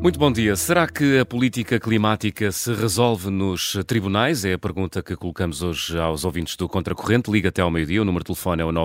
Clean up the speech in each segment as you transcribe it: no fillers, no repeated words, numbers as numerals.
Muito bom dia. Será que a política climática se resolve nos tribunais? É a pergunta que colocamos hoje aos ouvintes do Contracorrente. Liga até ao meio-dia. O número de telefone é o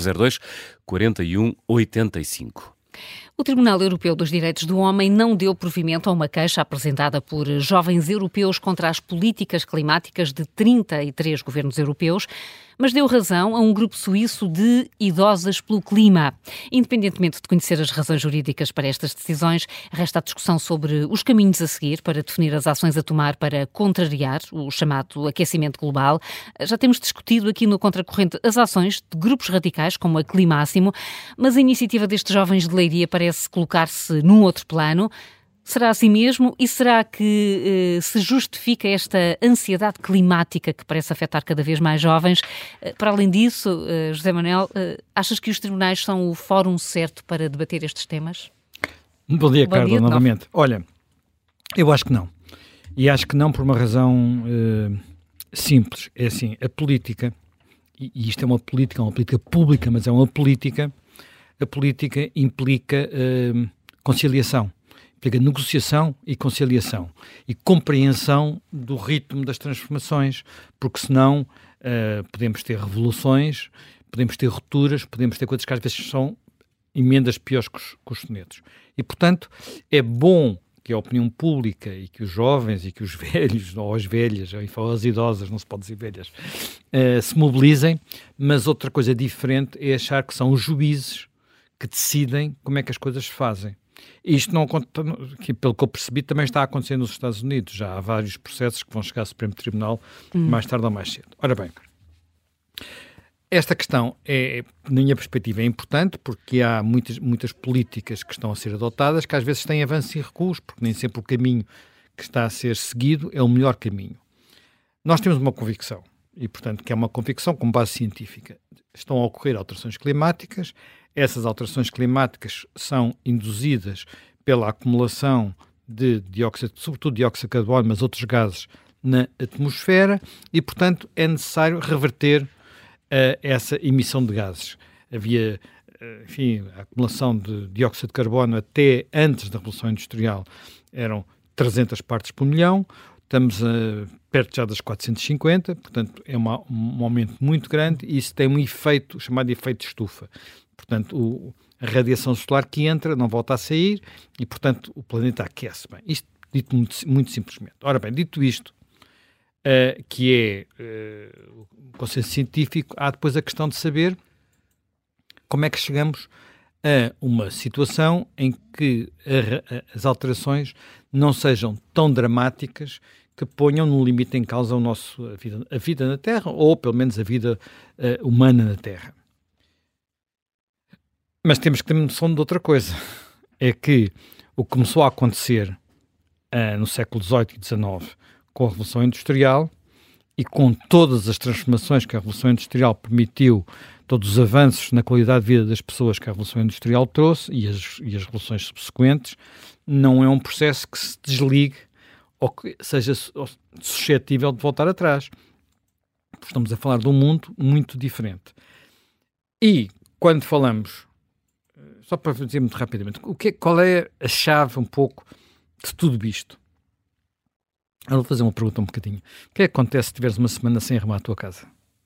91002-4185. O Tribunal Europeu dos Direitos do Homem não deu provimento a uma queixa apresentada por jovens europeus contra as políticas climáticas de 33 governos europeus, mas deu razão a um grupo suíço de idosas pelo clima. Independentemente de conhecer as razões jurídicas para estas decisões, resta a discussão sobre os caminhos a seguir para definir as ações a tomar para contrariar o chamado aquecimento global. Já temos discutido aqui no Contracorrente as ações de grupos radicais como a Climáximo, mas a iniciativa destes jovens de Leiria parece colocar-se num outro plano. Será assim mesmo? E será que se justifica esta ansiedade climática que parece afetar cada vez mais jovens? Para além disso, José Manuel, achas que os tribunais são o fórum certo para debater estes temas? Bom dia, Carla, novamente. Olha, eu acho que não. E acho que não por uma razão simples. É assim, a política, e isto é uma política pública, mas é uma política, a política implica conciliação. Implica negociação e conciliação e compreensão do ritmo das transformações, porque senão podemos ter revoluções, podemos ter rupturas, podemos ter coisas que às vezes são emendas piores que os sonetos. E, portanto, é bom que a opinião pública e que os jovens e que os velhos, ou as velhas, ou as idosas, não se pode dizer velhas, se mobilizem, mas outra coisa diferente é achar que são os juízes que decidem como é que as coisas se fazem. Isto, não, que, pelo que eu percebi, também está a acontecer nos Estados Unidos. Já há vários processos que vão chegar ao Supremo Tribunal mais tarde ou mais cedo. Ora bem, esta questão, na minha perspectiva, é importante porque há muitas políticas que estão a ser adotadas que às vezes têm avanços e recuos, porque nem sempre o caminho que está a ser seguido é o melhor caminho. Nós temos uma convicção, e portanto que é uma convicção com base científica. Estão a ocorrer alterações climáticas. Essas alterações climáticas são induzidas pela acumulação de dióxido, sobretudo dióxido de carbono, mas outros gases na atmosfera e, portanto, é necessário reverter essa emissão de gases. Havia, enfim, a acumulação de dióxido de carbono até antes da Revolução Industrial eram 300 partes por milhão, estamos perto já das 450, portanto, é um aumento muito grande e isso tem um efeito chamado de efeito de estufa. Portanto, a radiação solar que entra não volta a sair e, portanto, o planeta aquece. Bem, isto dito muito simplesmente. Ora bem, dito isto, que é o consenso científico, há depois a questão de saber como é que chegamos a uma situação em que as alterações não sejam tão dramáticas que ponham no limite em causa a vida na Terra, ou pelo menos a vida humana na Terra. Mas temos que ter noção de outra coisa. É que o que começou a acontecer no século XVIII e XIX com a Revolução Industrial e com todas as transformações que a Revolução Industrial permitiu, todos os avanços na qualidade de vida das pessoas que a Revolução Industrial trouxe e as revoluções subsequentes, não é um processo que se desligue ou que seja suscetível de voltar atrás. Estamos a falar de um mundo muito diferente. E quando falamos, só para dizer muito rapidamente, qual é a chave um pouco de tudo isto? Eu vou fazer uma pergunta um bocadinho. O que é que acontece se tiveres uma semana sem arrumar a tua casa?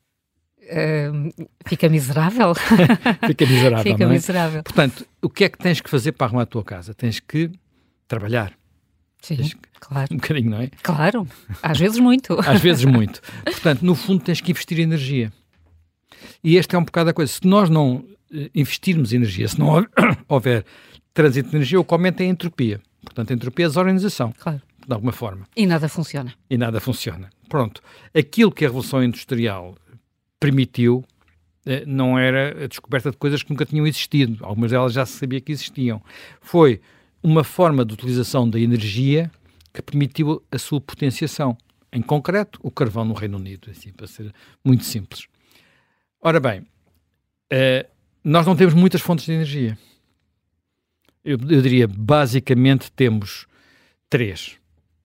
Fica miserável. Fica miserável, Fica não é? miserável. Portanto, o que é que tens que fazer para arrumar a tua casa? Tens que trabalhar. Sim, claro. Um bocadinho, não é? Claro, às vezes muito. Às vezes muito. Portanto, no fundo tens que investir energia. E esta é um bocado a coisa. Se nós não investirmos energia, se não houver trânsito de energia, o que aumenta é a entropia. Portanto, a entropia é a desorganização. Claro. De alguma forma. E nada funciona. E nada funciona. Pronto. Aquilo que a Revolução Industrial permitiu não era a descoberta de coisas que nunca tinham existido. Algumas delas já se sabia que existiam. Foi uma forma de utilização da energia que permitiu a sua potenciação. Em concreto, o carvão no Reino Unido, assim, para ser muito simples. Ora bem, nós não temos muitas fontes de energia. Eu diria, basicamente, temos três.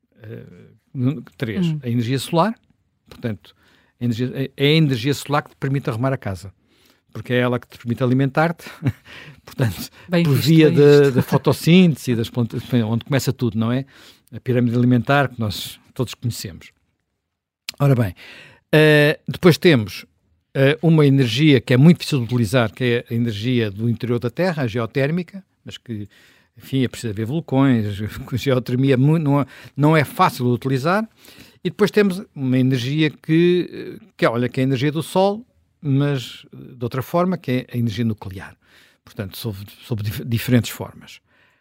A energia solar, portanto, é a energia solar que te permite arrumar a casa. porque é ela que te permite alimentar-te, portanto, bem por visto, via da fotossíntese e das plantas, onde começa tudo, não é? A pirâmide alimentar que nós todos conhecemos. Ora bem, depois temos uma energia que é muito difícil de utilizar, que é a energia do interior da Terra, a geotérmica, mas que, enfim, é preciso haver vulcões, a geotermia não é fácil de utilizar. E depois temos uma energia que é a energia do Sol, mas de outra forma, que é a energia nuclear. Portanto, sob diferentes formas.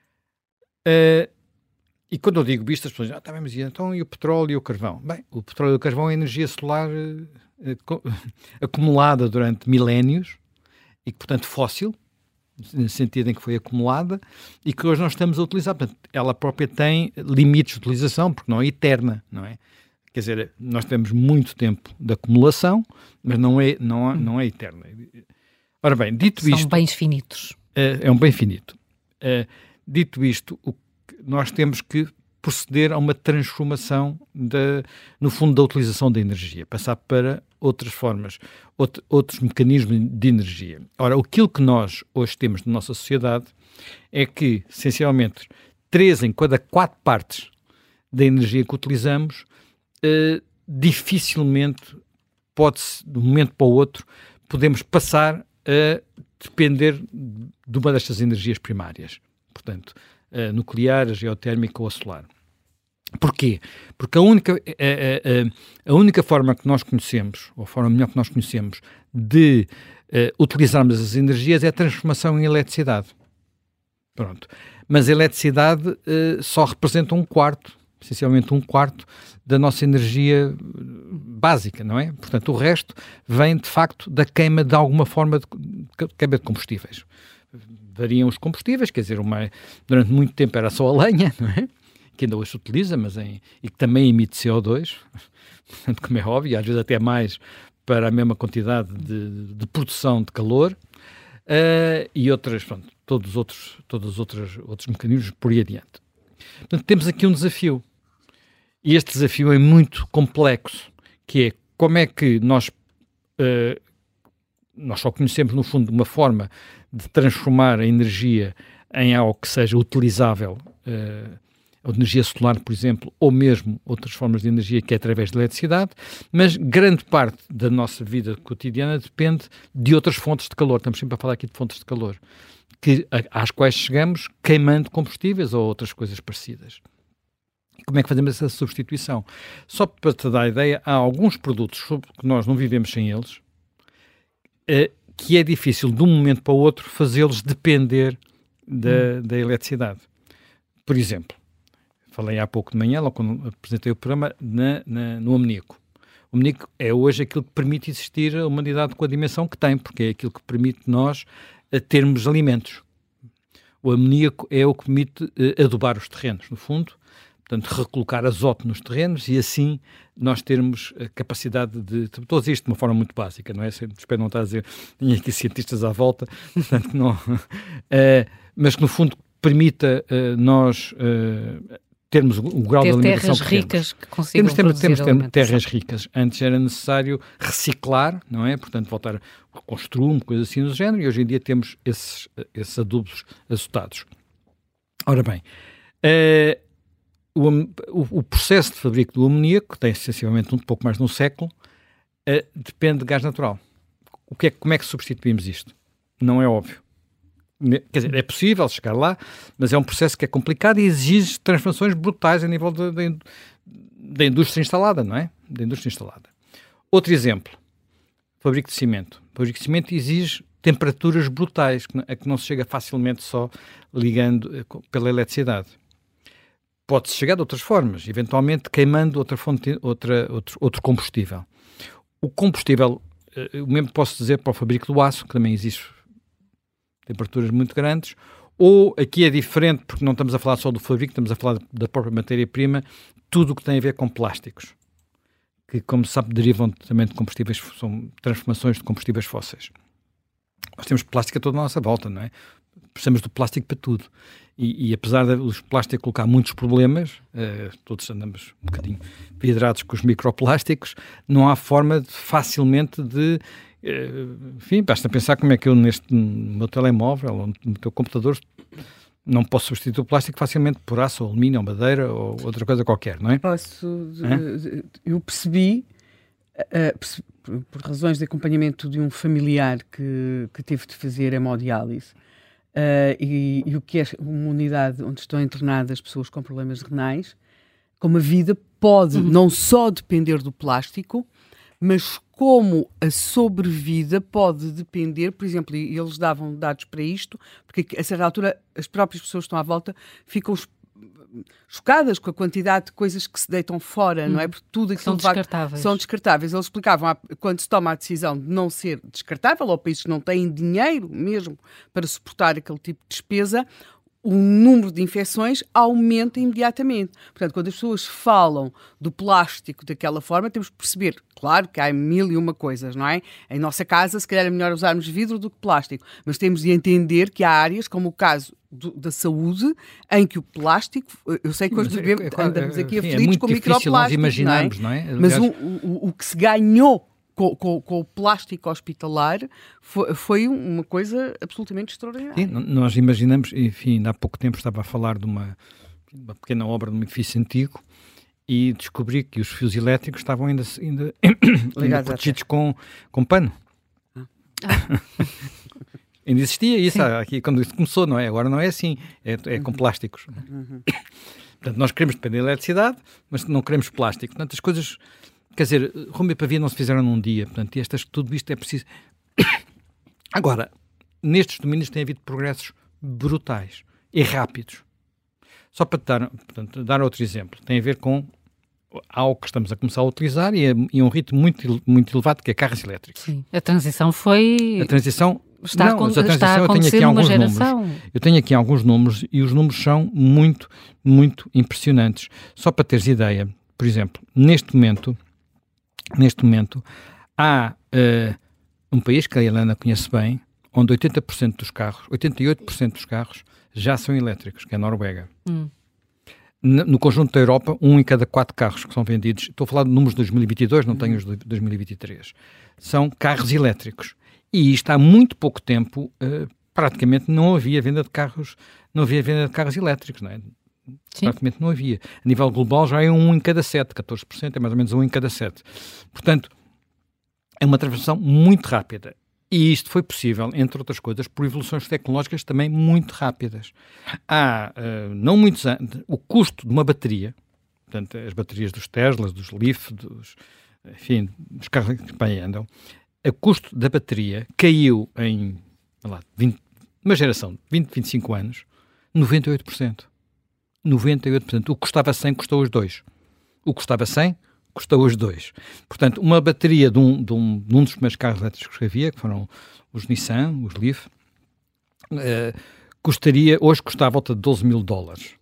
E quando eu digo isto, as pessoas dizem, mas então e o petróleo e o carvão? Bem, o petróleo e o carvão é energia solar acumulada durante milénios e que, portanto, fóssil, no sentido em que foi acumulada e que hoje nós estamos a utilizar. Portanto, ela própria tem limites de utilização, porque não é eterna, não é? Quer dizer, nós temos muito tempo de acumulação, mas não é eterna. Ora bem, dito isto... São bens finitos. É um bem finito. Dito isto, nós temos que proceder a uma transformação, no fundo, da utilização da energia, passar para outras formas, outros mecanismos de energia. Ora, aquilo que nós hoje temos na nossa sociedade é que, essencialmente, 3 em cada 4 partes da energia que utilizamos dificilmente pode-se, de um momento para o outro, podemos passar a depender de uma destas energias primárias. Portanto, a nuclear, a geotérmica ou a solar. Porquê? Porque a única forma que nós conhecemos, ou a forma melhor que nós conhecemos de utilizarmos as energias é a transformação em eletricidade. Pronto. Mas a eletricidade só representa essencialmente um quarto da nossa energia básica, não é? Portanto, o resto vem, de facto, da queima de alguma forma de queima de combustíveis. Variam os combustíveis, quer dizer, durante muito tempo era só a lenha, não é? Que ainda hoje se utiliza, e que também emite CO2, portanto, como é óbvio, às vezes até mais para a mesma quantidade de produção de calor, e outras, pronto, todos os outros mecanismos por aí adiante. Portanto, temos aqui um desafio, e este desafio é muito complexo, que é como é que nós só conhecemos, no fundo, uma forma de transformar a energia em algo que seja utilizável, a energia solar, por exemplo, ou mesmo outras formas de energia que é através da eletricidade, mas grande parte da nossa vida cotidiana depende de outras fontes de calor. Estamos sempre a falar aqui de fontes de calor, às quais chegamos queimando combustíveis ou outras coisas parecidas. E como é que fazemos essa substituição? Só para te dar a ideia, há alguns produtos que nós não vivemos sem eles, que é difícil de um momento para o outro fazê-los depender da eletricidade. Por exemplo, falei há pouco de manhã, logo quando apresentei o programa, no amoníaco. O amoníaco é hoje aquilo que permite existir a humanidade com a dimensão que tem, porque é aquilo que permite nós termos alimentos. O amoníaco é o que permite adubar os terrenos, no fundo, portanto, recolocar azoto nos terrenos e assim nós termos a capacidade de... Estou a dizer isto de uma forma muito básica, não é? Espero não estar a dizer, tinha aqui cientistas à volta, portanto, não... mas que no fundo permita nós termos o grau de alimentação terras ricas que consigam produzir temos terras ricas. Antes era necessário reciclar, não é? Portanto, voltar a construir, coisa assim do género, e hoje em dia temos esses adubos azotados. Ora bem, o processo de fabrico do amoníaco, que tem essencialmente um pouco mais de um século, depende de gás natural. Como é que substituímos isto? Não é óbvio. Quer dizer, é possível chegar lá, mas é um processo que é complicado e exige transformações brutais a nível da indústria instalada, não é? Da indústria instalada. Outro exemplo, fabrico de cimento. Fabrico de cimento exige temperaturas brutais, a que não se chega facilmente só ligando pela eletricidade. Pode-se chegar de outras formas, eventualmente queimando outro combustível. O combustível, o mesmo posso dizer para o fabrico do aço, que também exige temperaturas muito grandes, ou aqui é diferente, porque não estamos a falar só do fabrico, estamos a falar da própria matéria-prima, tudo o que tem a ver com plásticos, que, como se sabe, derivam também de combustíveis, são transformações de combustíveis fósseis. Nós temos plástico a toda a nossa volta, não é? precisamos do plástico para tudo. E apesar dos plásticos colocar muitos problemas, todos andamos um bocadinho vidrados com os microplásticos, não há forma facilmente de... enfim, basta pensar como é que eu no meu telemóvel ou no teu computador não posso substituir o plástico facilmente por aço, ou alumínio, ou madeira, ou outra coisa qualquer, não é? Eu percebi, por razões de acompanhamento de um familiar que teve de fazer hemodiálise, e o que é uma unidade onde estão internadas pessoas com problemas renais, como a vida pode não só depender do plástico, mas como a sobrevida pode depender, por exemplo, e eles davam dados para isto, porque a certa altura as próprias pessoas que estão à volta ficam chocadas com a quantidade de coisas que se deitam fora, não é? Porque tudo aquilo são descartáveis. Eles explicavam, quando se toma a decisão de não ser descartável, ou países que não têm dinheiro mesmo para suportar aquele tipo de despesa, o número de infecções aumenta imediatamente. Portanto, quando as pessoas falam do plástico daquela forma, temos que perceber, claro que há 1001 coisas, não é? Em nossa casa, se calhar é melhor usarmos vidro do que plástico, mas temos de entender que há áreas, como o caso da saúde, em que o plástico, eu sei que hoje andamos aqui aflitos com microplásticos, nós imaginarmos, não é? Mas o que se ganhou com o plástico hospitalar foi uma coisa absolutamente extraordinária. Sim, nós imaginamos, enfim, ainda há pouco tempo estava a falar de uma pequena obra de um edifício antigo e descobri que os fios elétricos estavam ainda protegidos com pano. Ainda existia isso aqui quando isso começou, não é? Agora não é assim, é com plásticos. Portanto, nós queremos depender da eletricidade, mas não queremos plástico. Portanto, as coisas... Quer dizer, Roma e Pavia não se fizeram num dia, portanto, tudo isto é preciso... Agora, nestes domínios tem havido progressos brutais e rápidos. Só para dar outro exemplo, tem a ver com algo que estamos a começar a utilizar e um ritmo muito, muito elevado, que é carros elétricos. Sim, a transição foi... A transição... Está a acontecer numa geração. Eu tenho aqui alguns números e os números são muito, muito impressionantes. Só para teres ideia, por exemplo, neste momento há um país que a Helena conhece bem, onde 88% dos carros já são elétricos, que é a Noruega. No conjunto da Europa, 1 em cada 4 carros que são vendidos, estou a falar de números de 2022, não tenho os de 2023, são carros elétricos. E isto há muito pouco tempo, praticamente não havia venda de carros elétricos, não é? Sim. Praticamente não havia. A nível global já é 1 em cada 7, 14%, é mais ou menos 1 em cada 7. Portanto, é uma transição muito rápida. E isto foi possível, entre outras coisas, por evoluções tecnológicas também muito rápidas. Há, não muitos anos, o custo de uma bateria, portanto, as baterias dos Teslas, dos Leaf, dos carros que bem andam, o custo da bateria caiu em, uma geração de 20, 25 anos, 98%. 98%. O que custava 100 custou os 2. O que custava 100 custou os 2. Portanto, uma bateria de um dos primeiros carros elétricos que havia, que foram os Nissan, os Leaf, hoje custa à volta de $12.000.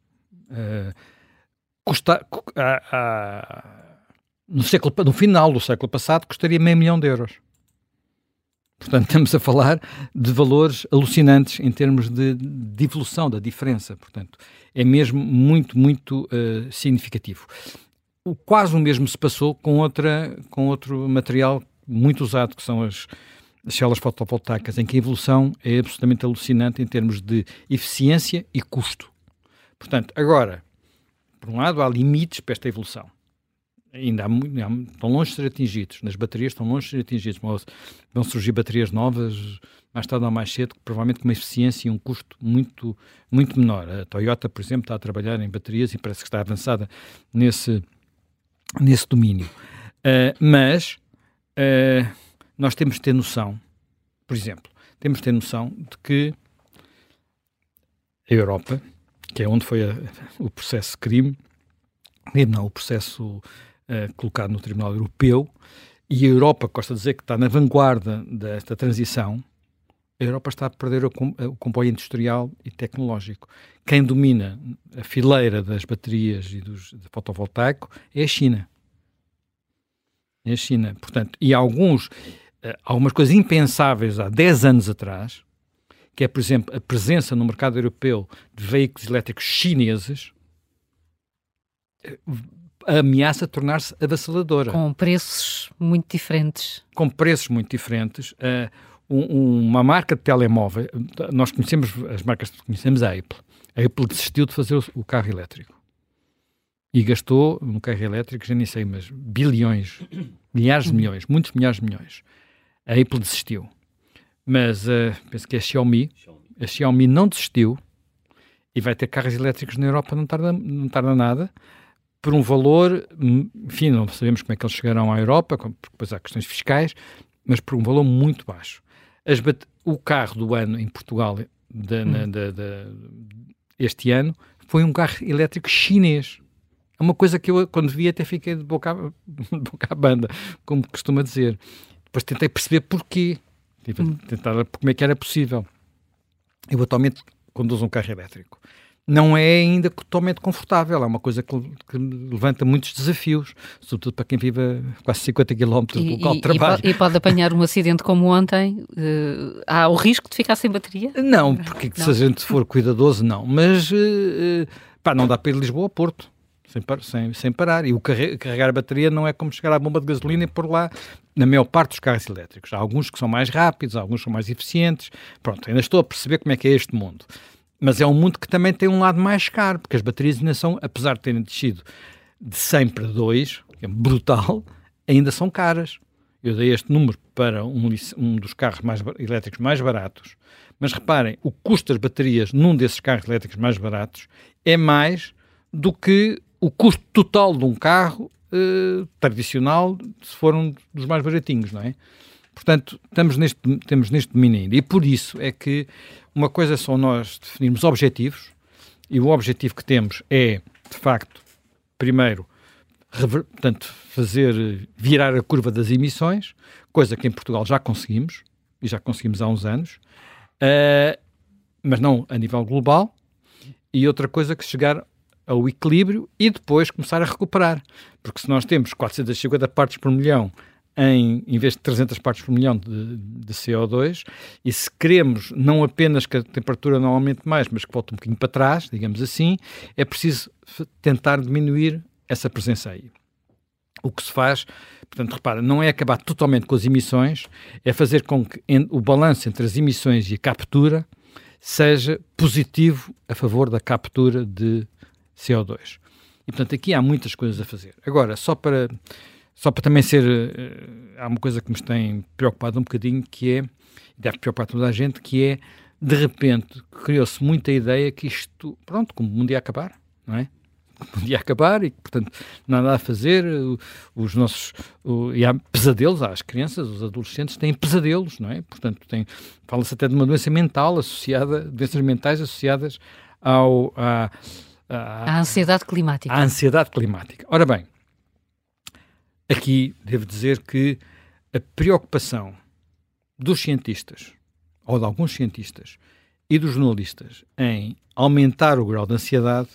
No final do século passado, custaria €500 mil. Portanto, estamos a falar de valores alucinantes em termos de evolução, da diferença. Portanto, é mesmo muito, muito significativo. Quase o mesmo se passou com outro material muito usado, que são as células fotovoltaicas, em que a evolução é absolutamente alucinante em termos de eficiência e custo. Portanto, agora, por um lado, há limites para esta evolução. Ainda estão longe de ser atingidos. Nas baterias estão longe de ser atingidos. Vão surgir baterias novas, mais tarde ou mais cedo, provavelmente com uma eficiência e um custo muito, muito menor. A Toyota, por exemplo, está a trabalhar em baterias e parece que está avançada nesse domínio. Mas nós temos de ter noção, por exemplo, de que a Europa, que é onde foi o processo de crime, o processo colocado no Tribunal Europeu, e a Europa, gosta de dizer que está na vanguarda desta transição, a Europa está a perder o comboio industrial e tecnológico. Quem domina a fileira das baterias e do fotovoltaico é a China. É a China. Portanto, e algumas coisas impensáveis há 10 anos atrás, que é, por exemplo, a presença no mercado europeu de veículos elétricos chineses, a ameaça tornar-se avassaladora. Com preços muito diferentes. Com preços muito diferentes. Uma marca de telemóvel, nós conhecemos as marcas que conhecemos, a Apple. A Apple desistiu de fazer o carro elétrico. E gastou no carro elétrico, já nem sei, mas bilhões, milhares de milhões, muitos milhares de milhões. A Apple desistiu. Mas penso que a Xiaomi não desistiu e vai ter carros elétricos na Europa, não tarda nada, por um valor, enfim, não sabemos como é que eles chegarão à Europa, porque depois há questões fiscais, mas por um valor muito baixo. O carro do ano em Portugal, este ano, foi um carro elétrico chinês. É uma coisa que eu, quando vi, até fiquei de boca à banda, como costuma dizer. Depois tentei perceber porquê. Tentar como é que era possível. Eu atualmente conduzo um carro elétrico. Não é ainda totalmente confortável, é uma coisa que levanta muitos desafios, sobretudo para quem vive a quase 50 km do local de trabalho. E pode apanhar um acidente como ontem? Há o risco de ficar sem bateria? Não, porque se a gente for cuidadoso, não. Mas não dá para ir de Lisboa ao Porto, sem parar. E o carregar a bateria não é como chegar à bomba de gasolina e pôr lá, na maior parte dos carros elétricos. Há alguns que são mais rápidos, há alguns que são mais eficientes. Pronto, ainda estou a perceber como é que é este mundo. Mas é um mundo que também tem um lado mais caro, porque as baterias ainda são, apesar de terem descido de 100 para 2, que é brutal, ainda são caras. Eu dei este número para um dos carros elétricos mais baratos, mas reparem, o custo das baterias num desses carros elétricos mais baratos é mais do que o custo total de um carro tradicional, se for um dos mais baratinhos, não é? Portanto, temos neste domínio ainda. E por isso é que uma coisa são nós definirmos objetivos, e o objetivo que temos é, de facto, primeiro, virar a curva das emissões, coisa que em Portugal já conseguimos, e já conseguimos há uns anos, mas não a nível global, e outra coisa que chegar ao equilíbrio e depois começar a recuperar. Porque se nós temos 450 partes por milhão em vez de 300 partes por milhão de CO2, e se queremos não apenas que a temperatura não aumente mais, mas que volte um bocadinho para trás, digamos assim, é preciso tentar diminuir essa presença aí. O que se faz, portanto, repara, não é acabar totalmente com as emissões, é fazer com que o balanço entre as emissões e a captura seja positivo a favor da captura de CO2. E, portanto, aqui há muitas coisas a fazer. Agora, só para também há uma coisa que nos tem preocupado um bocadinho, que é, deve preocupar toda a gente, que é, de repente, criou-se muita ideia que isto, pronto, como o mundo ia acabar, não é? O mundo ia acabar e, portanto, nada a fazer, e há pesadelos, as crianças, os adolescentes têm pesadelos, não é? Portanto, fala-se até de uma doença mental doenças mentais associadas à ansiedade climática. À ansiedade climática. Ora bem, aqui devo dizer que a preocupação dos cientistas, ou de alguns cientistas, e dos jornalistas em aumentar o grau de ansiedade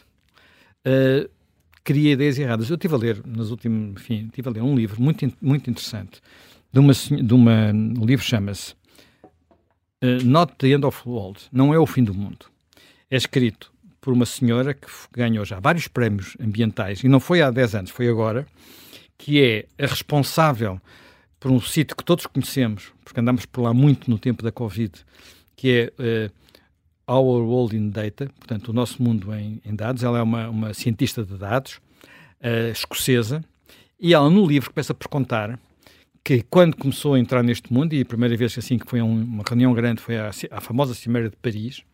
cria ideias erradas. Eu estive a ler, um livro muito, muito interessante, um livro chama-se Not the End of the World, não é o fim do mundo. É escrito por uma senhora que ganhou já vários prémios ambientais, e não foi há 10 anos, foi agora, que é a responsável por um sítio que todos conhecemos, porque andamos por lá muito no tempo da Covid, que é Our World in Data, portanto, o nosso mundo em dados. Ela é uma cientista de dados, escocesa, e ela no livro começa por contar que quando começou a entrar neste mundo, e a primeira vez assim que foi uma reunião grande foi a famosa Cimeira de Paris,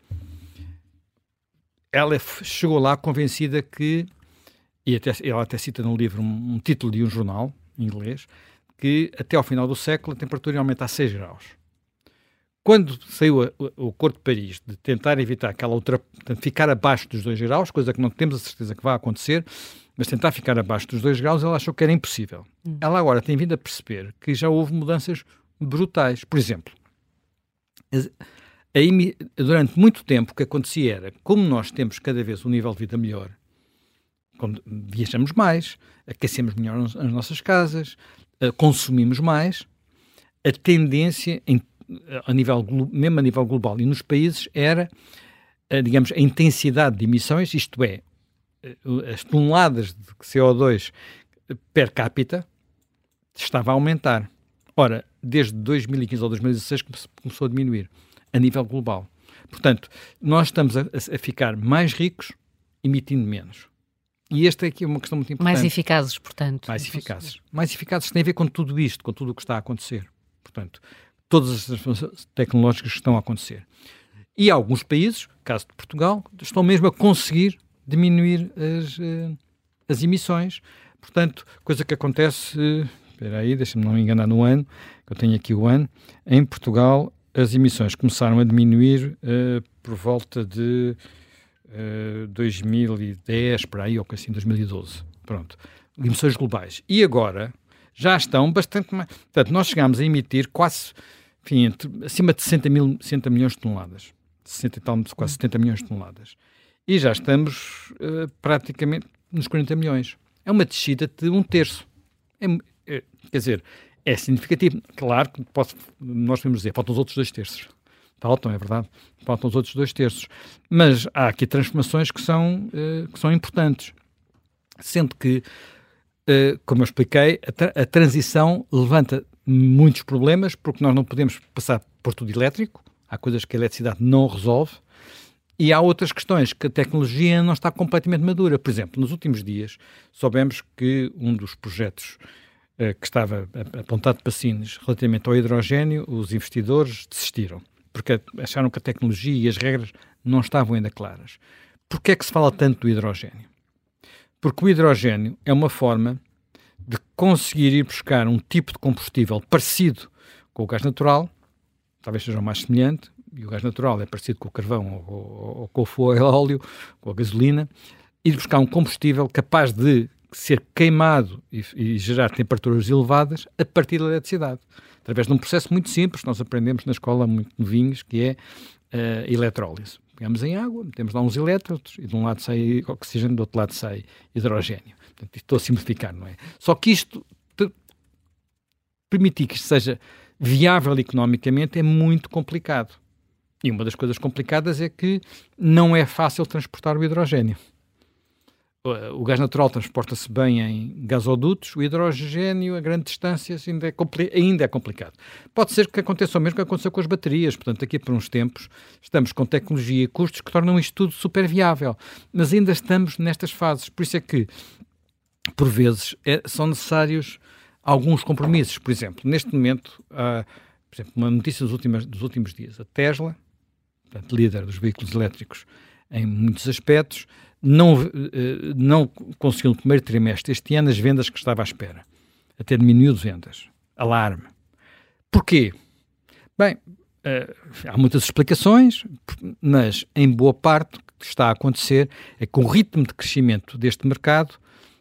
ela chegou lá convencida que, ela até cita no livro um título de um jornal inglês, que até ao final do século a temperatura ia aumentar 6 graus. Quando saiu o Acordo de Paris de tentar evitar ficar abaixo dos 2 graus, coisa que não temos a certeza que vai acontecer, mas tentar ficar abaixo dos 2 graus, ela achou que era impossível. Ela agora tem vindo a perceber que já houve mudanças brutais. Por exemplo, durante muito tempo o que acontecia era, como nós temos cada vez um nível de vida melhor, quando viajamos mais, aquecemos melhor as nossas casas, consumimos mais, a tendência mesmo a nível global e nos países, era, digamos, a intensidade de emissões, isto é, as toneladas de CO2 per capita, estava a aumentar. Ora, desde 2015 ou 2016 começou a diminuir, a nível global. Portanto, nós estamos a ficar mais ricos, emitindo menos. E esta aqui é uma questão muito importante. Mais eficazes, portanto. Mais eficazes. Mais eficazes tem a ver com tudo isto, com tudo o que está a acontecer. Portanto, todas as transformações tecnológicas que estão a acontecer. E alguns países, caso de Portugal, estão mesmo a conseguir diminuir as emissões. Portanto, coisa que acontece... Espera aí, deixa-me não me enganar no ano, que eu tenho aqui o ano. Em Portugal, as emissões começaram a diminuir por volta de 2010, por aí, ou assim, 2012. Pronto. Emissões globais. E agora já estão bastante mais... Portanto, nós chegámos a emitir quase, enfim, acima de 60 milhões de toneladas. 60 e tal, quase 70 milhões de toneladas. E já estamos praticamente nos 40 milhões. É uma descida de 1/3. Quer dizer, é significativo. Claro que nós podemos dizer, faltam os outros 2/3. Faltam, é verdade. Faltam os outros 2/3. Mas há aqui transformações que são importantes. Sendo que, como eu expliquei, a transição levanta muitos problemas, porque nós não podemos passar por tudo elétrico. Há coisas que a eletricidade não resolve. E há outras questões que a tecnologia não está completamente madura. Por exemplo, nos últimos dias soubemos que um dos projetos que estava apontado para Sines relativamente ao hidrogénio, os investidores desistiram, porque acharam que a tecnologia e as regras não estavam ainda claras. Porquê é que se fala tanto do hidrogénio? Porque o hidrogénio é uma forma de conseguir ir buscar um tipo de combustível parecido com o gás natural, talvez seja o mais semelhante, e o gás natural é parecido com o carvão ou com o óleo, com a gasolina, ir buscar um combustível capaz de ser queimado e gerar temperaturas elevadas a partir da eletricidade, através de um processo muito simples que nós aprendemos na escola muito novinhos, que é eletrólise. Pegamos em água, metemos lá uns elétrodos e de um lado sai oxigênio, do outro lado sai hidrogénio. Portanto, estou a simplificar, não é? Só que isto, permitir que isto seja viável economicamente é muito complicado. E uma das coisas complicadas é que não é fácil transportar o hidrogénio. O gás natural transporta-se bem em gasodutos, o hidrogénio a grandes distâncias ainda é complicado. Pode ser que aconteça o mesmo que aconteceu com as baterias, portanto, daqui por uns tempos estamos com tecnologia e custos que tornam isto tudo super viável, mas ainda estamos nestas fases, por isso é que, por vezes, são necessários alguns compromissos. Por exemplo, neste momento, por exemplo, uma notícia dos últimos dias, a Tesla, portanto, líder dos veículos elétricos em muitos aspectos, não conseguiu no primeiro trimestre este ano as vendas que estava à espera. Até diminuiu de vendas. Alarme. Porquê? Bem, há muitas explicações, mas em boa parte o que está a acontecer é que o ritmo de crescimento deste mercado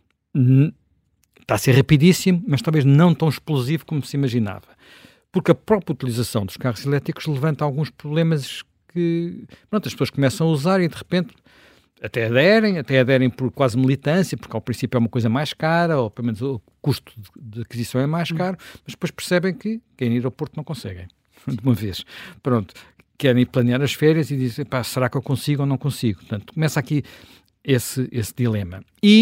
está a ser rapidíssimo, mas talvez não tão explosivo como se imaginava. Porque a própria utilização dos carros elétricos levanta alguns problemas que, pronto, as pessoas começam a usar e de repente até aderem por quase militância, porque ao princípio é uma coisa mais cara, ou pelo menos o custo de aquisição é mais caro, mas depois percebem que querem ir ao Porto não conseguem, de uma vez. Pronto, querem ir planear as férias e dizem, pá, será que eu consigo ou não consigo? Portanto, começa aqui esse dilema.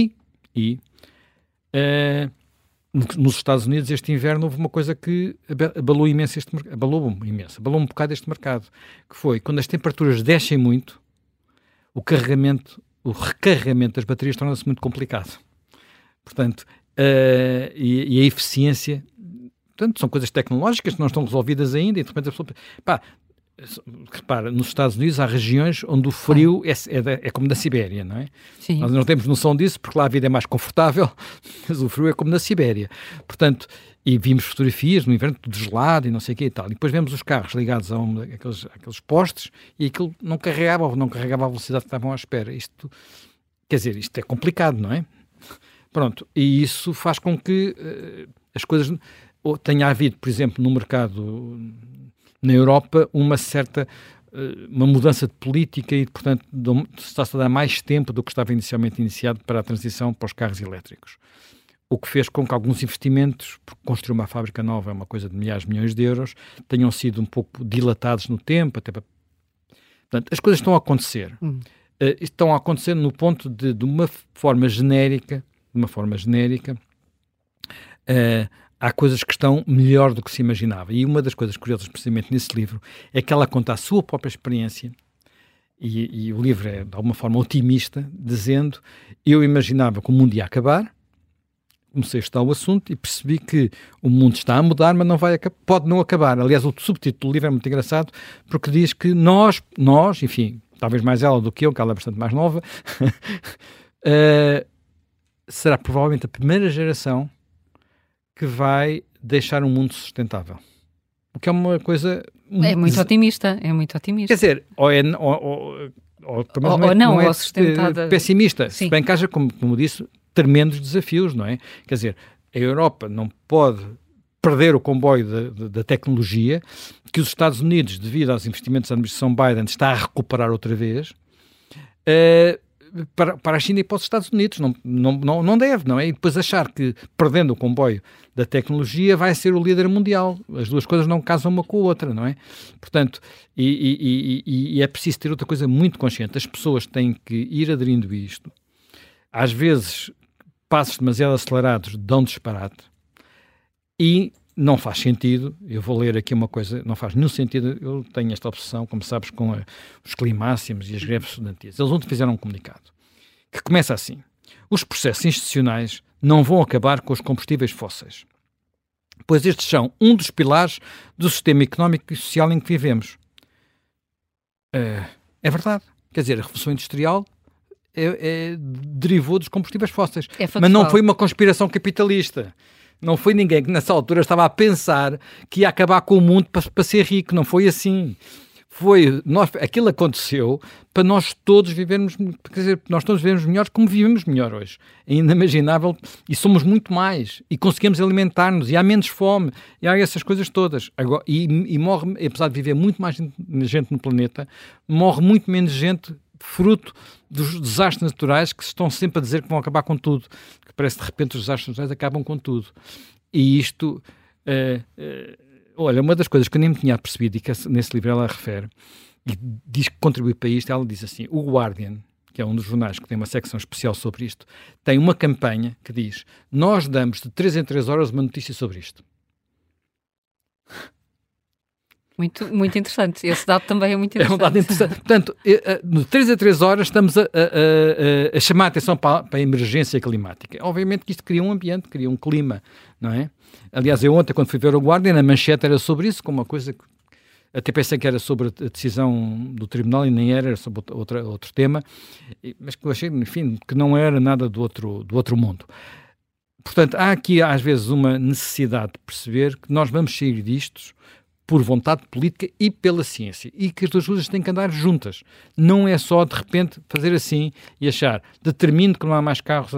Nos Estados Unidos, este inverno, houve uma coisa que abalou imenso abalou um bocado este mercado, que foi, quando as temperaturas descem muito, o recarregamento das baterias torna-se muito complicado. Portanto, e a eficiência... Portanto, são coisas tecnológicas que não estão resolvidas ainda e, de repente, a pessoa... Repara, nos Estados Unidos há regiões onde o frio é como na Sibéria, não é? Sim. Nós não temos noção disso porque lá a vida é mais confortável, mas o frio é como na Sibéria. Portanto, e vimos fotografias no inverno tudo gelado e não sei o que e tal. E depois vemos os carros ligados àqueles postes e aquilo não carregava a velocidade que estavam à espera. Isto, quer dizer, isto é complicado, não é? Pronto, e isso faz com que as coisas... Tenha havido, por exemplo, no mercado na Europa, uma mudança de política e, portanto, está-se a dar mais tempo do que estava inicialmente iniciado para a transição para os carros elétricos. o que fez com que alguns investimentos, porque construir uma fábrica nova é uma coisa de milhares de milhões de euros, tenham sido um pouco dilatados no tempo. Portanto, as coisas estão a acontecer. Estão a acontecer no ponto de uma forma genérica, há coisas que estão melhor do que se imaginava. E uma das coisas curiosas, precisamente nesse livro, é que ela conta a sua própria experiência, e o livro é, de alguma forma, otimista, dizendo: eu imaginava que o mundo ia acabar, comecei a estudar o assunto e percebi que o mundo está a mudar, mas não vai pode não acabar. Aliás, o subtítulo do livro é muito engraçado, porque diz que nós, enfim, talvez mais ela do que eu, que ela é bastante mais nova, será provavelmente a primeira geração que vai deixar um mundo sustentável. O que é uma coisa... É muito otimista. Quer dizer, ou não é sustentada. Pessimista. Sim. Se bem que haja, como disse, tremendos desafios, não é? Quer dizer, a Europa não pode perder o comboio da tecnologia, que os Estados Unidos, devido aos investimentos da administração Biden, está a recuperar outra vez, para a China e para os Estados Unidos. Não deve, não é? E depois achar que, perdendo o comboio da tecnologia, vai ser o líder mundial. As duas coisas não casam uma com a outra, não é? Portanto, e é preciso ter outra coisa muito consciente. As pessoas têm que ir aderindo a isto. Às vezes, passos demasiado acelerados dão disparate e não faz sentido. Eu vou ler aqui uma coisa, não faz nenhum sentido. Eu tenho esta obsessão, como sabes, com os climáximos e as greves estudantis. Eles ontem fizeram um comunicado que começa assim: os processos institucionais não vão acabar com os combustíveis fósseis, pois estes são um dos pilares do sistema económico e social em que vivemos. É verdade. Quer dizer, a Revolução Industrial derivou dos combustíveis fósseis. Mas não foi uma conspiração capitalista. Não foi ninguém que nessa altura estava a pensar que ia acabar com o mundo para ser rico. Não foi assim. Aquilo aconteceu para nós todos vivermos, quer dizer, nós todos vivemos melhor como vivemos melhor hoje. É inimaginável, e somos muito mais, e conseguimos alimentar-nos, e há menos fome, e há essas coisas todas. Agora, e morre, apesar de viver muito mais gente no planeta, morre muito menos gente fruto dos desastres naturais, que estão sempre a dizer que vão acabar com tudo, que parece de repente os desastres naturais acabam com tudo. E isto... olha, uma das coisas que eu nem me tinha percebido e que nesse livro ela refere e diz que contribui para isto, ela diz assim: o Guardian, que é um dos jornais que tem uma secção especial sobre isto, tem uma campanha que diz: nós damos de 3 em 3 horas uma notícia sobre isto. Muito, muito interessante. Esse dado também é muito interessante. É um dado interessante. Portanto, de 3 a 3 horas estamos a chamar a atenção para a emergência climática. Obviamente que isto cria um ambiente, cria um clima, não é? Aliás, eu ontem, quando fui ver o Guardian, a manchete era sobre isso, como uma coisa que até pensei que era sobre a decisão do tribunal e nem era sobre outro tema, mas que eu achei, enfim, que não era nada do outro mundo. Portanto, há aqui às vezes uma necessidade de perceber que nós vamos sair disto por vontade política e pela ciência, e que as duas coisas têm que andar juntas. Não é só, de repente, fazer assim e achar, determino que não há mais carros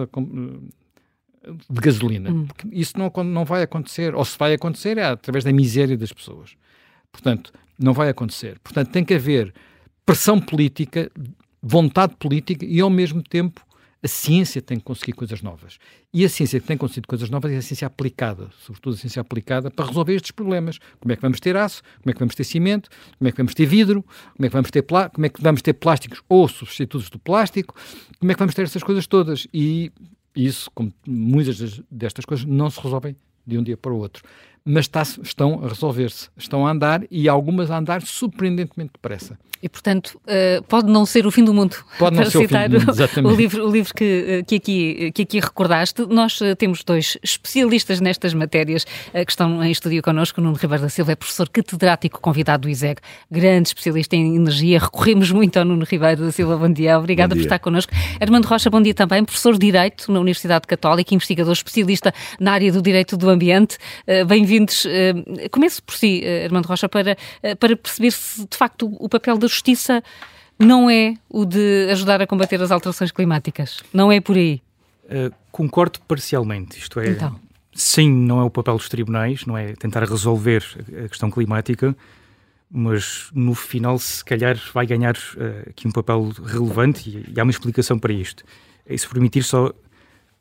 de gasolina. Porque isso não vai acontecer. Ou se vai acontecer é através da miséria das pessoas. Portanto, não vai acontecer. Portanto, tem que haver pressão política, vontade política e, ao mesmo tempo, a ciência tem que conseguir coisas novas. E a ciência que tem conseguido coisas novas é a ciência aplicada, sobretudo a ciência aplicada para resolver estes problemas. Como é que vamos ter aço? Como é que vamos ter cimento? Como é que vamos ter vidro? Como é que vamos ter plásticos ou substitutos do plástico? Como é que vamos ter essas coisas todas? E isso, como muitas destas coisas, não se resolvem de um dia para o outro. Mas estão a resolver-se, estão a andar, e algumas a andar surpreendentemente depressa. E, portanto, pode não ser o fim do mundo. Pode não ser o fim do mundo, exatamente. O livro que aqui recordaste. Nós temos 2 especialistas nestas matérias que estão em estúdio connosco. Nuno Ribeiro da Silva é professor catedrático convidado do ISEG, grande especialista em energia. Recorremos muito ao Nuno Ribeiro da Silva. Bom dia, obrigada por estar connosco. Armando Rocha, bom dia também, professor de Direito na Universidade Católica, investigador especialista na área do Direito do Ambiente. Bem-vindos. Começo por si, Armando Rocha, para perceber se, de facto, o papel da justiça não é o de ajudar a combater as alterações climáticas. Não é por aí. Concordo parcialmente. Isto é, então, sim, não é o papel dos tribunais, não é tentar resolver a questão climática, mas no final, se calhar, vai ganhar aqui um papel relevante, e há uma explicação para isto. E se permitir só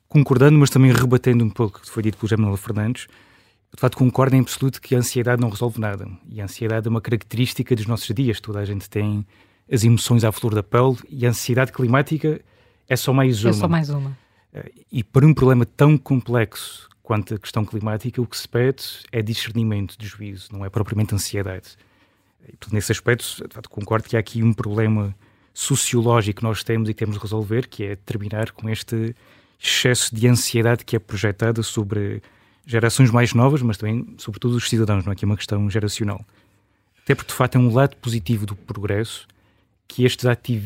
concordando, mas também rebatendo um pouco o que foi dito pelo José Manuel Fernandes, de facto concordo em absoluto que a ansiedade não resolve nada. E a ansiedade é uma característica dos nossos dias. Toda a gente tem as emoções à flor da pele e a ansiedade climática é só mais uma. É só mais uma. E para um problema tão complexo quanto a questão climática, o que se pede é discernimento de juízo, não é propriamente ansiedade. E, portanto, nesse aspecto, de facto, concordo que há aqui um problema sociológico que nós temos e que temos de resolver, que é terminar com este excesso de ansiedade que é projetada sobre gerações mais novas, mas também, sobretudo, os cidadãos, não é? Que é uma questão geracional. Até porque, de facto, é um lado positivo do progresso que estes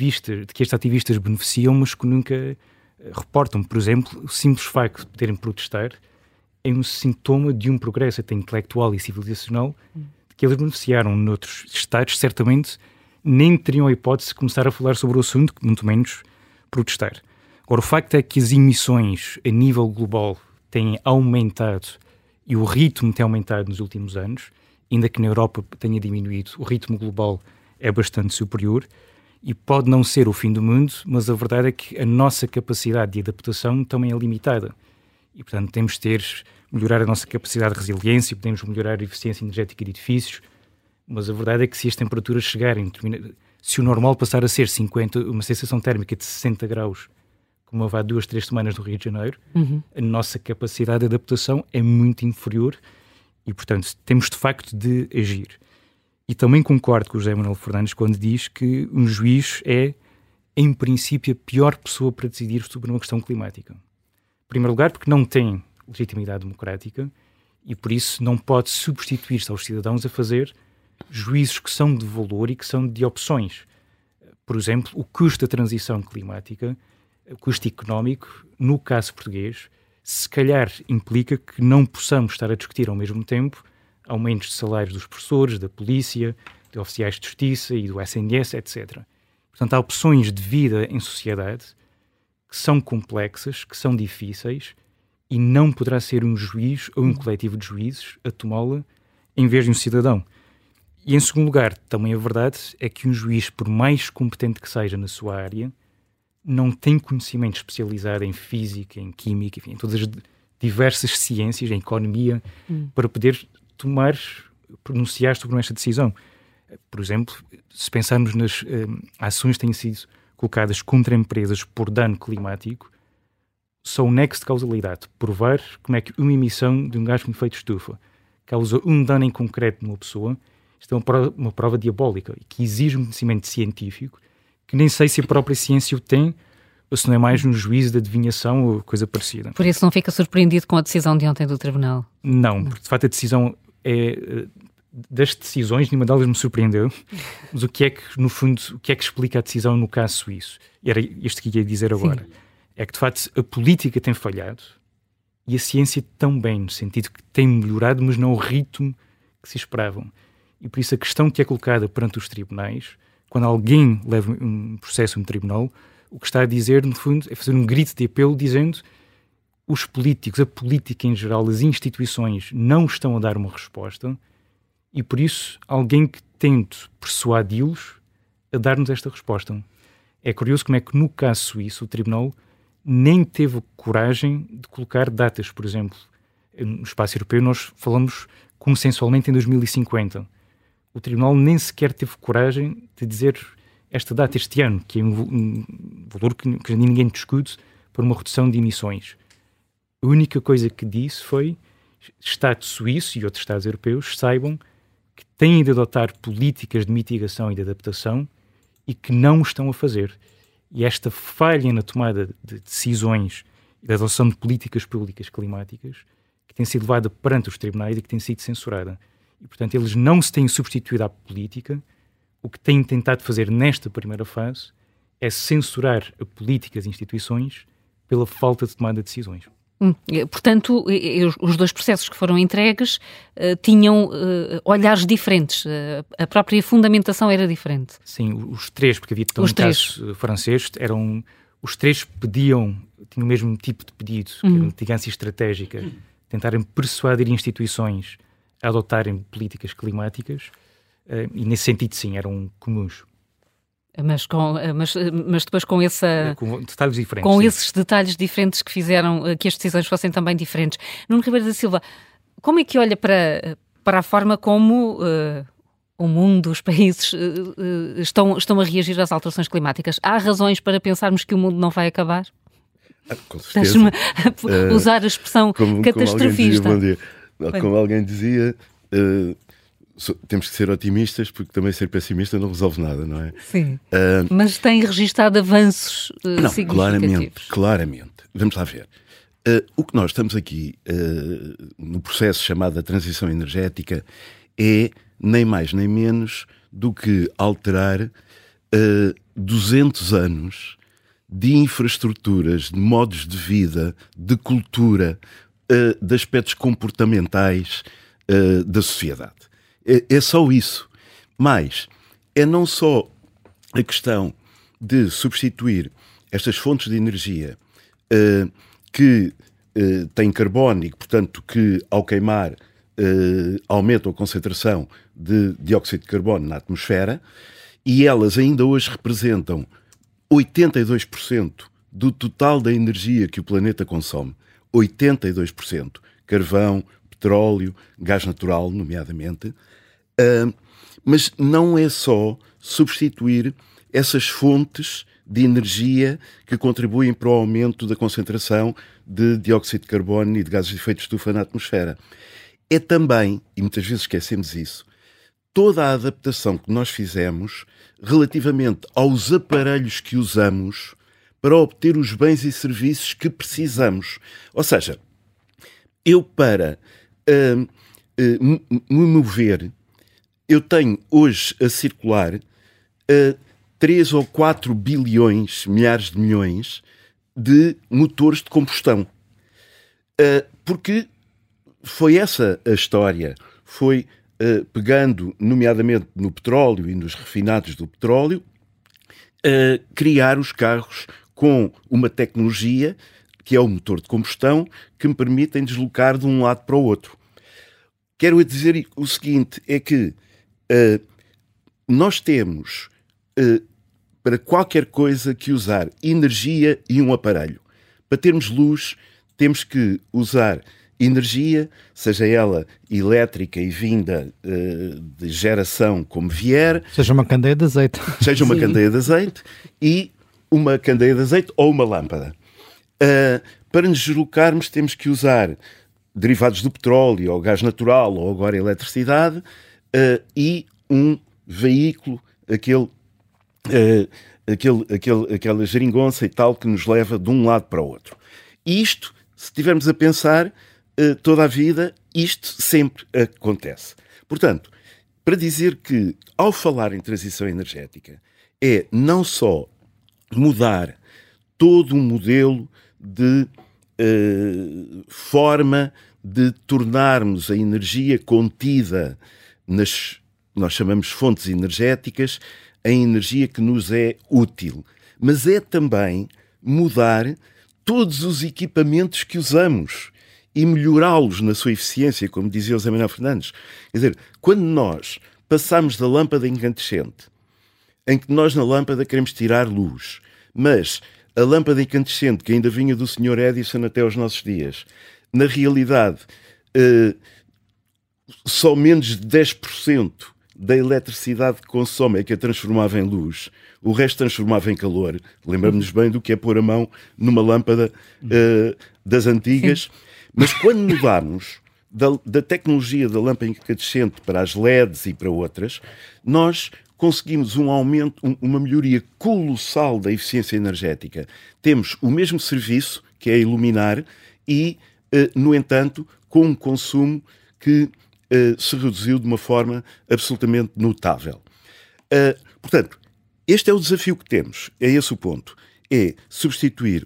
ativistas beneficiam, mas que nunca reportam. Por exemplo, o simples facto de poderem protestar é um sintoma de um progresso até intelectual e civilizacional que eles beneficiaram. Noutros estados, certamente, nem teriam a hipótese de começar a falar sobre o assunto, muito menos protestar. Agora, o facto é que as emissões a nível global têm aumentado e o ritmo tem aumentado nos últimos anos, ainda que na Europa tenha diminuído, o ritmo global é bastante superior e pode não ser o fim do mundo, mas a verdade é que a nossa capacidade de adaptação também é limitada. E, portanto, temos de melhorar a nossa capacidade de resiliência, podemos melhorar a eficiência energética de edifícios, mas a verdade é que se as temperaturas chegarem, se o normal passar a ser uma sensação térmica de 60 graus, como há 2-3 semanas no Rio de Janeiro, a nossa capacidade de adaptação é muito inferior e, portanto, temos de facto de agir. E também concordo com o José Manuel Fernandes quando diz que um juiz é, em princípio, a pior pessoa para decidir sobre uma questão climática. Em primeiro lugar, porque não tem legitimidade democrática e, por isso, não pode substituir-se aos cidadãos a fazer juízos que são de valor e que são de opções. Por exemplo, o custo da transição climática, o custo económico, no caso português, se calhar implica que não possamos estar a discutir ao mesmo tempo aumentos de salários dos professores, da polícia, de oficiais de justiça e do SNS, etc. Portanto, há opções de vida em sociedade que são complexas, que são difíceis e não poderá ser um juiz ou um coletivo de juízes a tomá-la em vez de um cidadão. E, em segundo lugar, também a verdade é que um juiz, por mais competente que seja na sua área, não tem conhecimento especializado em física, em química, enfim, em todas as diversas ciências, em economia, para poder pronunciar sobre esta decisão. Por exemplo, se pensarmos nas ações que têm sido colocadas contra empresas por dano climático, só o nexo de causalidade, provar como é que uma emissão de um gás com efeito de estufa causa um dano em concreto numa pessoa, isto é uma prova diabólica e que exige um conhecimento científico que nem sei se a própria ciência o tem ou se não é mais um juízo de adivinhação ou coisa parecida. Por isso não fica surpreendido com a decisão de ontem do Tribunal? Não, porque de facto a decisão das decisões, nenhuma delas me surpreendeu, mas o que é que, no fundo, o que é que explica a decisão no caso suíço? E era isto que ia dizer agora. Sim. É que, de facto, a política tem falhado e a ciência também, no sentido que tem melhorado, mas não o ritmo que se esperavam. E por isso a questão que é colocada perante os tribunais, quando alguém leva um processo no tribunal, o que está a dizer, no fundo, é fazer um grito de apelo dizendo os políticos, a política em geral, as instituições não estão a dar uma resposta e, por isso, alguém que tente persuadi-los a dar-nos esta resposta. É curioso como é que, no caso suíço, o tribunal nem teve coragem de colocar datas. Por exemplo, no espaço europeu nós falamos consensualmente em 2050. O tribunal nem sequer teve coragem de dizer esta data, este ano, que é um valor que ninguém discute para uma redução de emissões. A única coisa que disse foi Estado suíço e outros Estados europeus saibam que têm de adotar políticas de mitigação e de adaptação e que não estão a fazer. E esta falha na tomada de decisões e da adoção de políticas públicas climáticas que tem sido levada perante os tribunais e que tem sido censurada. E, portanto, eles não se têm substituído à política. O que têm tentado fazer nesta primeira fase é censurar a política das instituições pela falta de tomada de decisões. Portanto, os dois processos que foram entregues tinham olhares diferentes, a própria fundamentação era diferente. Sim, os três, porque havia também um caso francês, os três tinham o mesmo tipo de pedido, que era litigância estratégica, tentarem persuadir instituições a adotarem políticas climáticas, e nesse sentido, sim, eram comuns. Mas depois com detalhes diferentes. Com esses detalhes diferentes que fizeram que as decisões fossem também diferentes. Nuno Ribeiro da Silva, como é que olha para a forma como o mundo, os países estão a reagir às alterações climáticas? Há razões para pensarmos que o mundo não vai acabar? Com certeza. Deixe-me usar a expressão catastrofista. Como alguém dizia, temos que ser otimistas, porque também ser pessimista não resolve nada, não é? Sim, mas tem registado avanços significativos. Claramente. Vamos lá ver. O que nós estamos aqui no processo chamado da transição energética é nem mais nem menos do que alterar 200 anos de infraestruturas, de modos de vida, de cultura, de aspectos comportamentais da sociedade. É só isso. Mas é não só a questão de substituir estas fontes de energia que têm carbono e, portanto, que ao queimar aumentam a concentração de dióxido de carbono na atmosfera, e elas ainda hoje representam 82% do total da energia que o planeta consome. 82%. Carvão, petróleo, gás natural, nomeadamente. Mas não é só substituir essas fontes de energia que contribuem para o aumento da concentração de dióxido de carbono e de gases de efeito de estufa na atmosfera. É também, e muitas vezes esquecemos isso, toda a adaptação que nós fizemos relativamente aos aparelhos que usamos para obter os bens e serviços que precisamos. Ou seja, eu para me mover, eu tenho hoje a circular 3 ou 4 bilhões, milhares de milhões de motores de combustão. Porque foi essa a história, foi pegando nomeadamente no petróleo e nos refinados do petróleo, criar os carros com uma tecnologia que é o motor de combustão que me permitem deslocar de um lado para o outro. Quero dizer o seguinte, é que nós temos para qualquer coisa que usar energia e um aparelho. Para termos luz, temos que usar energia, seja ela elétrica e vinda de geração como vier. Seja uma candeia de azeite. Seja uma candeia de azeite e uma candeia de azeite ou uma lâmpada. Para nos deslocarmos temos que usar derivados do petróleo, ou gás natural, ou agora eletricidade, e um veículo, aquela geringonça e tal que nos leva de um lado para o outro. E isto, se estivermos a pensar toda a vida, isto sempre acontece. Portanto, para dizer que, ao falar em transição energética, é não só mudar todo um modelo de forma de tornarmos a energia contida nas, nós chamamos fontes energéticas, a energia que nos é útil. Mas é também mudar todos os equipamentos que usamos e melhorá-los na sua eficiência, como dizia o José Manuel Fernandes. Quer dizer, quando nós passamos da lâmpada incandescente, em que nós na lâmpada queremos tirar luz, mas a lâmpada incandescente que ainda vinha do Sr. Edison até aos nossos dias, na realidade, só menos de 10% da eletricidade que consome é que a transformava em luz, o resto transformava em calor. Lembramos-nos bem do que é pôr a mão numa lâmpada das antigas. Sim. Mas quando mudarmos da tecnologia da lâmpada incandescente para as LEDs e para outras, nós conseguimos um aumento, uma melhoria colossal da eficiência energética. Temos o mesmo serviço, que é iluminar, e, no entanto, com um consumo que se reduziu de uma forma absolutamente notável. Portanto, este é o desafio que temos, é esse o ponto. É substituir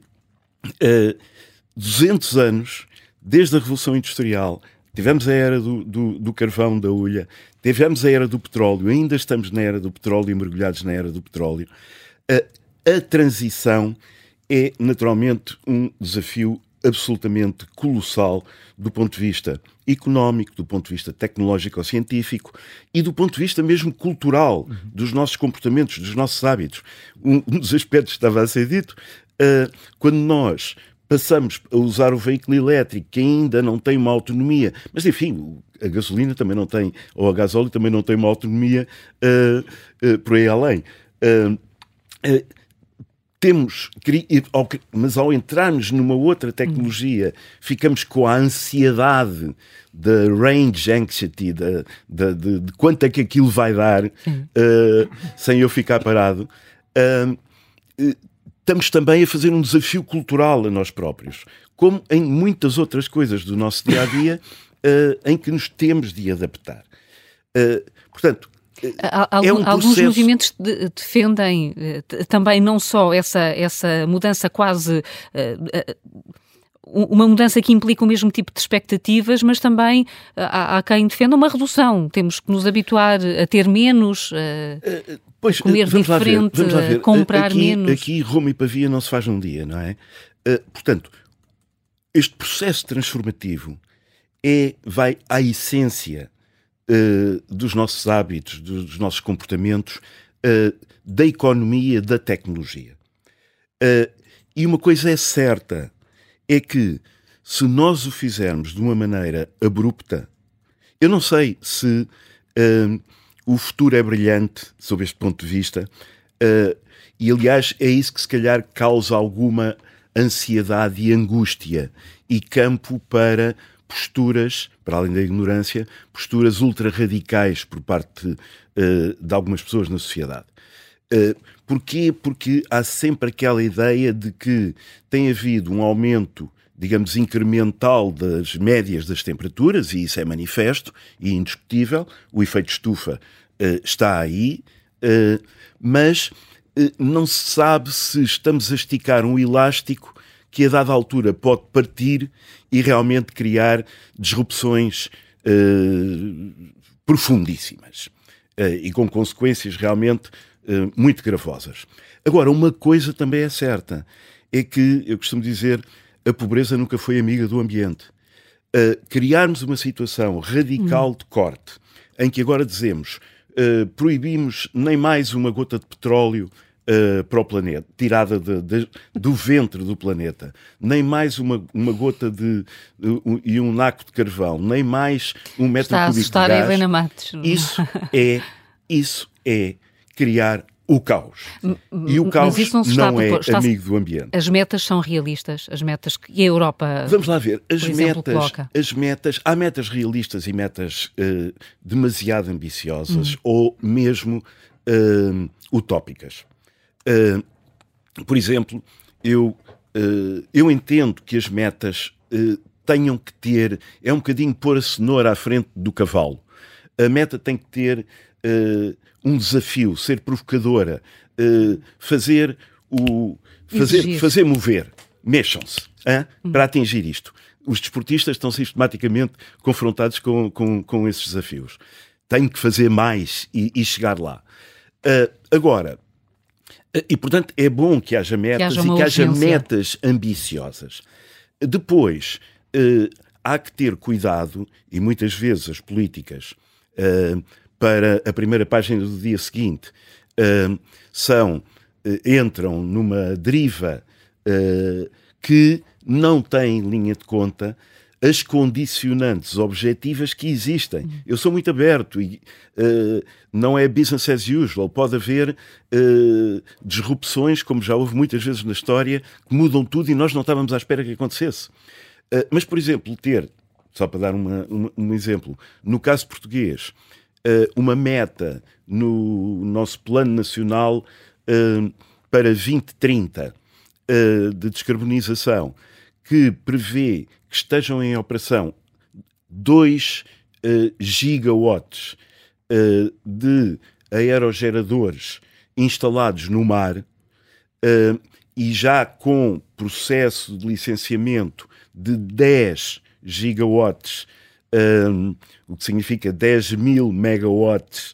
200 anos, desde a Revolução Industrial, tivemos a era do carvão, da hulha, tivemos a era do petróleo, ainda estamos na era do petróleo e mergulhados na era do petróleo. A transição é, naturalmente, um desafio absolutamente colossal do ponto de vista económico, do ponto de vista tecnológico ou científico e do ponto de vista mesmo cultural, dos nossos comportamentos, dos nossos hábitos. Um dos aspectos que estava a ser dito, quando nós passamos a usar o veículo elétrico, que ainda não tem uma autonomia, mas enfim, a gasolina também não tem, ou a gasóleo também não tem uma autonomia por aí além. Mas ao entrarmos numa outra tecnologia, ficamos com a ansiedade da range anxiety, de quanto é que aquilo vai dar, sem eu ficar parado. Estamos também a fazer um desafio cultural a nós próprios, como em muitas outras coisas do nosso dia-a-dia, em que nos temos de adaptar. Portanto, alguns movimentos defendem também não só essa mudança quase... uma mudança que implica o mesmo tipo de expectativas, mas também há quem defenda uma redução. Temos que nos habituar a ter menos, comer diferente, comprar menos. Aqui Roma e Pavia não se faz num dia, não é? Portanto, este processo transformativo vai à essência dos nossos hábitos, dos nossos comportamentos, da economia, da tecnologia. E uma coisa é certa, é que se nós o fizermos de uma maneira abrupta, eu não sei se o futuro é brilhante sob este ponto de vista, e aliás é isso que se calhar causa alguma ansiedade e angústia e campo para posturas, para além da ignorância, posturas ultra-radicais por parte de algumas pessoas na sociedade. Porquê? Porque há sempre aquela ideia de que tem havido um aumento, digamos, incremental das médias das temperaturas, e isso é manifesto e indiscutível, o efeito estufa está aí, mas não se sabe se estamos a esticar um elástico que a dada altura pode partir e realmente criar disrupções profundíssimas e com consequências realmente muito gravosas. Agora, uma coisa também é certa, é que, eu costumo dizer, a pobreza nunca foi amiga do ambiente. Criarmos uma situação radical de corte, em que agora dizemos, proibimos nem mais uma gota de petróleo para o planeta, tirada do ventre do planeta, nem mais uma gota e um naco de carvão, nem mais um metro cúbico de gás. Está a assustar a Helena Matos. Isso é criar o caos. E o caos não é amigo do ambiente. As metas são realistas, as metas que a Europa, vamos lá ver, coloca. Há metas realistas e metas demasiado ambiciosas ou mesmo utópicas. Por exemplo, eu entendo que as metas tenham que ter, é um bocadinho pôr a cenoura à frente do cavalo. A meta tem que ter um desafio, ser provocadora, fazer mover, mexam-se para atingir isto. Os desportistas estão sistematicamente confrontados com esses desafios. Têm que fazer mais e chegar lá. Agora, e portanto é bom que haja metas e que haja metas ambiciosas. Depois, há que ter cuidado, e muitas vezes as políticas para a primeira página do dia seguinte entram numa deriva que não tem linha de conta as condicionantes objetivas que existem. Eu sou muito aberto e não é business as usual. Pode haver disrupções, como já houve muitas vezes na história, que mudam tudo e nós não estávamos à espera que acontecesse. Mas, por exemplo, só para dar um exemplo, no caso português, uma meta no nosso plano nacional para 2030 de descarbonização, que prevê que estejam em operação 2 gigawatts de aerogeradores instalados no mar e já com processo de licenciamento de 10 gigawatts, o que significa 10.000 megawatts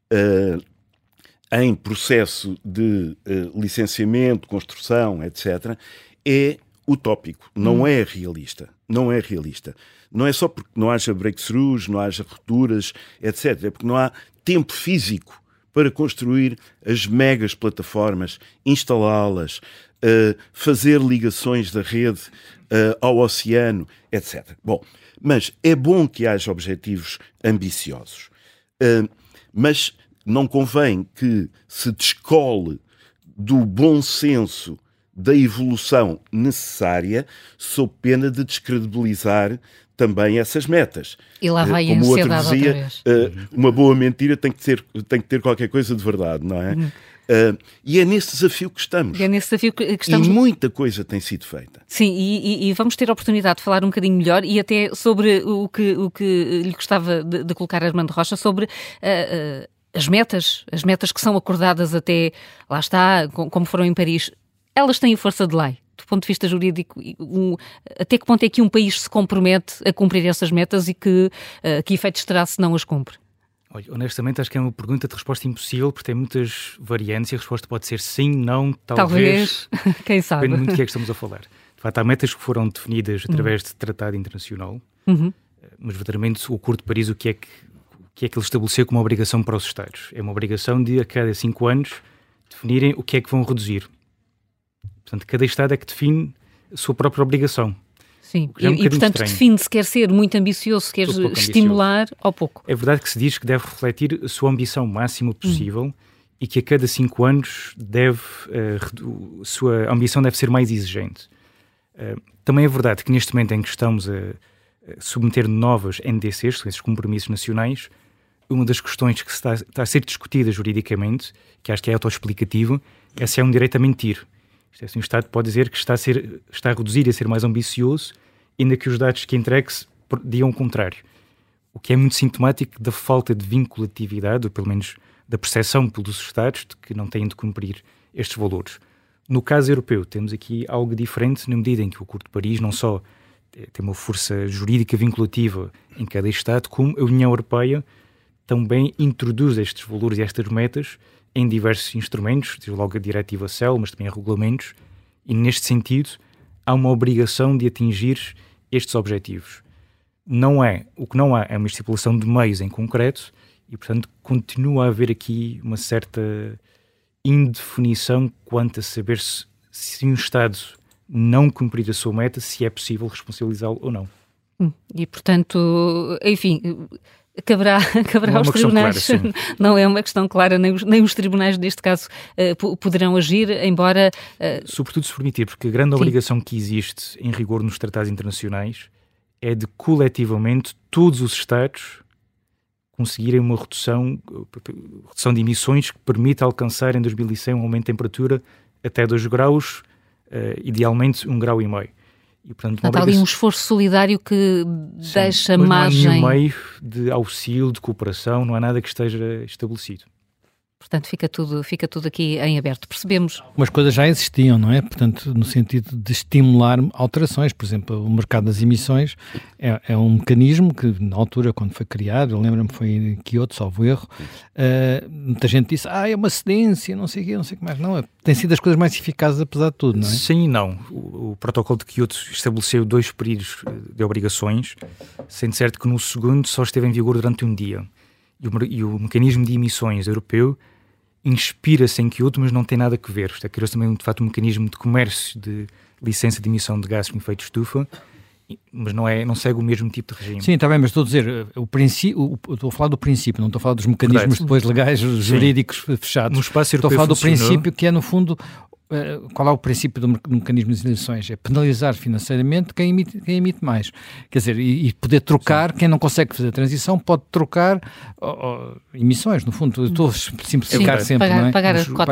em processo de licenciamento, construção, etc., é utópico, não é realista. Não é realista. não é só porque não haja breakthroughs, não haja rupturas, etc. É porque não há tempo físico para construir as megas plataformas, instalá-las, fazer ligações da rede ao oceano, etc. Bom, mas é bom que haja objetivos ambiciosos, mas não convém que se descole do bom senso da evolução necessária, sob pena de descredibilizar também essas metas. E lá vai como a o outro ansiedade dizia, uma boa mentira tem que ter qualquer coisa de verdade, não é? E é nesse desafio que estamos. E muita coisa tem sido feita. Sim, e vamos ter a oportunidade de falar um bocadinho melhor e até sobre o que lhe gostava de colocar Armando Rocha, sobre as metas que são acordadas até, lá está, como foram em Paris. Elas têm força de lei, do ponto de vista jurídico. Até que ponto é que um país se compromete a cumprir essas metas e que efeitos terá se não as cumpre? Olha, honestamente, acho que é uma pergunta de resposta impossível, porque tem muitas variantes e a resposta pode ser sim, não, talvez. Quem sabe. Depende muito do que é que estamos a falar. De facto, há metas que foram definidas através de tratado internacional, mas verdadeiramente o Acordo de Paris, o que é que ele estabeleceu como obrigação para os Estados? É uma obrigação de, a cada 5 anos, definirem o que é que vão reduzir. Portanto, cada Estado é que define a sua própria obrigação. Sim, e portanto define se quer ser muito ambicioso, se quer estimular ou pouco. É verdade que se diz que deve refletir a sua ambição máxima possível e que a cada 5 anos a sua ambição deve ser mais exigente. Também é verdade que neste momento em que estamos a submeter novas NDCs, são esses compromissos nacionais, uma das questões que está a ser discutida juridicamente, que acho que é autoexplicativo, é se é um direito a mentir. Isto é, assim, o Estado pode dizer que está a reduzir e a ser mais ambicioso, ainda que os dados que entregue digam o contrário. O que é muito sintomático da falta de vinculatividade, ou pelo menos da percepção pelos Estados de que não têm de cumprir estes valores. No caso europeu, temos aqui algo diferente na medida em que o Acordo de Paris não só tem uma força jurídica vinculativa em cada Estado, como a União Europeia também introduz estes valores e estas metas em diversos instrumentos, desde logo a Diretiva CEL, mas também a regulamentos, e neste sentido há uma obrigação de atingir estes objetivos. O que não há é uma estipulação de meios em concreto e, portanto, continua a haver aqui uma certa indefinição quanto a saber se um Estado não cumprir a sua meta, se é possível responsabilizá-lo ou não. E, portanto, enfim, caberá aos tribunais. Clara, não é uma questão clara, nem os tribunais, neste caso, poderão agir, embora... Sobretudo se permitir, porque a grande obrigação que existe, em rigor, nos tratados internacionais, é de, coletivamente, todos os Estados conseguirem uma redução de emissões que permita alcançar, em 2100, um aumento de temperatura até 2 graus, idealmente 1,5 grau. E, portanto, há ali um esforço solidário que deixa margem... Não há nenhum meio de auxílio, de cooperação, não há nada que esteja estabelecido. Portanto, fica tudo aqui em aberto. Percebemos? Umas coisas já existiam, não é? Portanto, no sentido de estimular alterações. Por exemplo, o mercado das emissões é um mecanismo que, na altura, quando foi criado, eu lembro-me, foi em Kyoto, salvo erro, muita gente disse, é uma cedência, não sei o que mais. Não, tem sido as coisas mais eficazes, apesar de tudo, não é? Sim e não. O protocolo de Kyoto estabeleceu 2 períodos de obrigações, sendo certo que no segundo só esteve em vigor durante um dia. E o mecanismo de emissões europeu inspira-se em Kyoto, mas não tem nada a ver. Criou-se também, de facto, um mecanismo de comércio de licença de emissão de gases com efeito de estufa, mas não segue o mesmo tipo de regime. Sim, está bem, mas estou a dizer, estou a falar do princípio, não estou a falar dos mecanismos depois legais, jurídicos fechados. No espaço europeu estou a falar do princípio que é, no fundo... Qual é o princípio do mecanismo de emissões? É penalizar financeiramente quem emite mais. Quer dizer, e poder trocar, quem não consegue fazer a transição pode trocar emissões, no fundo. Eu estou a simplificar sempre, não é? Pagar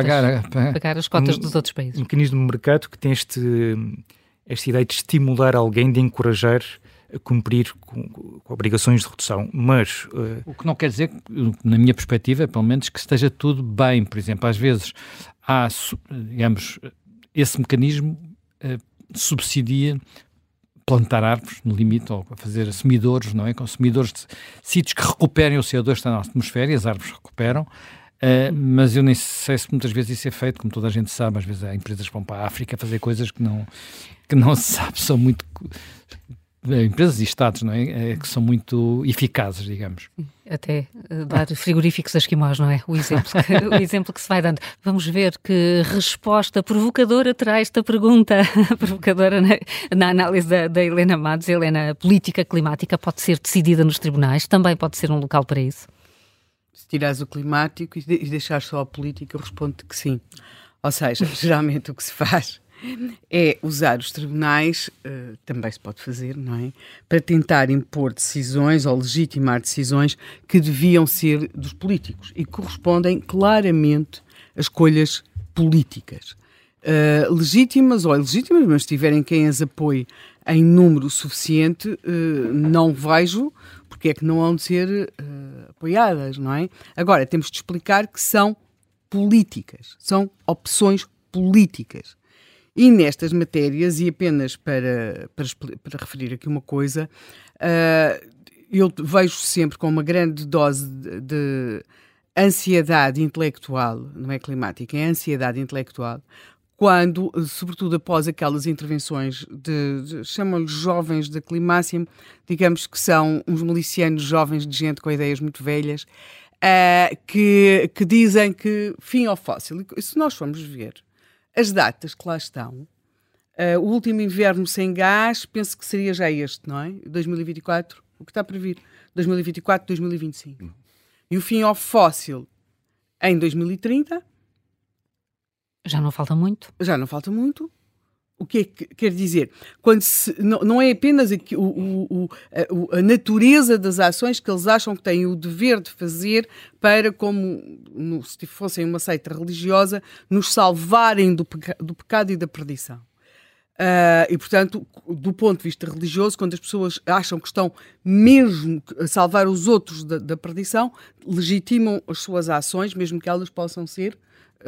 as cotas dos outros países. Um mecanismo de mercado que tem esta ideia de estimular alguém, de encorajar a cumprir com obrigações de redução, mas... O que não quer dizer, na minha perspectiva, pelo menos, que esteja tudo bem. Por exemplo, às vezes há, digamos, esse mecanismo subsidia plantar árvores, no limite, ou fazer assumidores, não é? Consumidores de sítios que recuperem o CO2 que está na atmosfera, e as árvores recuperam, mas eu nem sei se muitas vezes isso é feito, como toda a gente sabe. Às vezes há empresas que vão para a África fazer coisas que não se sabe, são muito... empresas e Estados, não é? Que são muito eficazes, digamos. Até dar frigoríficos a esquimós, não é? O exemplo que se vai dando. Vamos ver que resposta provocadora terá esta pergunta, provocadora na análise da Helena Matos. Helena, a política climática pode ser decidida nos tribunais? Também pode ser um local para isso? Se tirares o climático e deixares só a política, eu respondo que sim. Ou seja, geralmente o que se faz é usar os tribunais, também se pode fazer, não é? Para tentar impor decisões ou legitimar decisões que deviam ser dos políticos e correspondem claramente a escolhas políticas. Legítimas ou ilegítimas, mas se tiverem quem as apoie em número suficiente, não vejo porque é que não hão de ser apoiadas, não é? Agora, temos de explicar que são políticas, são opções políticas. E nestas matérias, e apenas para referir aqui uma coisa, eu vejo sempre com uma grande dose de ansiedade intelectual, não é climática, é ansiedade intelectual, quando, sobretudo após aquelas intervenções chamam-lhes jovens da climácia, digamos que são uns milicianos jovens de gente com ideias muito velhas, que dizem que fim ao fóssil. E se nós formos ver as datas que lá estão, o último inverno sem gás, penso que seria já este, não é? 2024, o que está para vir? 2024, 2025. E o fim ao fóssil em 2030. Já não falta muito. Já não falta muito. O que é que quer dizer? Quando não é apenas a natureza das ações que eles acham que têm o dever de fazer para, como se fossem uma seita religiosa, nos salvarem do pecado e da perdição. E, portanto, do ponto de vista religioso, quando as pessoas acham que estão mesmo a salvar os outros da perdição, legitimam as suas ações, mesmo que elas possam ser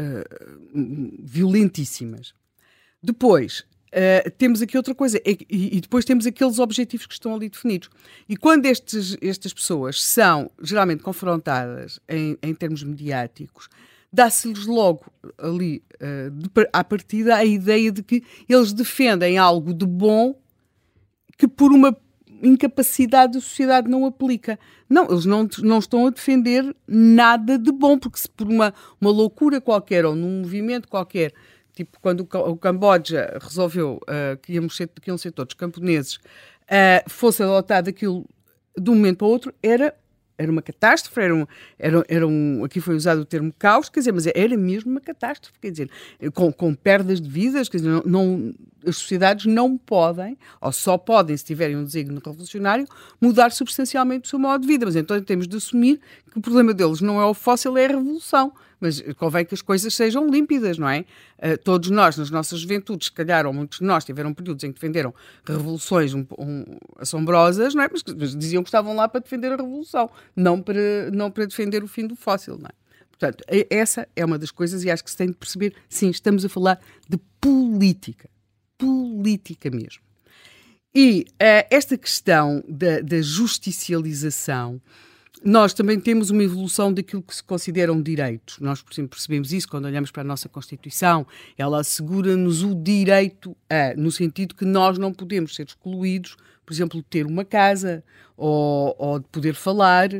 violentíssimas. Depois, temos aqui outra coisa, e depois temos aqueles objetivos que estão ali definidos. E quando estas pessoas são geralmente confrontadas em termos mediáticos, dá-se-lhes logo ali, à partida, a ideia de que eles defendem algo de bom que por uma incapacidade da sociedade não aplica. Não, eles não estão a defender nada de bom, porque se por uma loucura qualquer ou num movimento qualquer, tipo quando o Camboja resolveu que iam ser todos camponeses, fosse adotado aquilo de um momento para o outro, era uma catástrofe, aqui foi usado o termo caos, quer dizer, mas era mesmo uma catástrofe, quer dizer, com perdas de vidas, quer dizer, as sociedades não podem, ou só podem, se tiverem um desígnio revolucionário, mudar substancialmente o seu modo de vida, mas então temos de assumir que o problema deles não é o fóssil, é a revolução. Mas convém que as coisas sejam límpidas, não é? Todos nós, nas nossas juventudes, se calhar, ou muitos de nós, tiveram períodos em que defenderam revoluções assombrosas, não é? Mas diziam que estavam lá para defender a revolução, não para defender o fim do fóssil, não é? Portanto, essa é uma das coisas e acho que se tem de perceber, sim, estamos a falar de política. Política mesmo. E esta questão da justicialização, nós também temos uma evolução daquilo que se consideram direitos. Nós, por exemplo, percebemos isso quando olhamos para a nossa Constituição. Ela assegura-nos o direito no sentido que nós não podemos ser excluídos, por exemplo, de ter uma casa, ou de poder falar,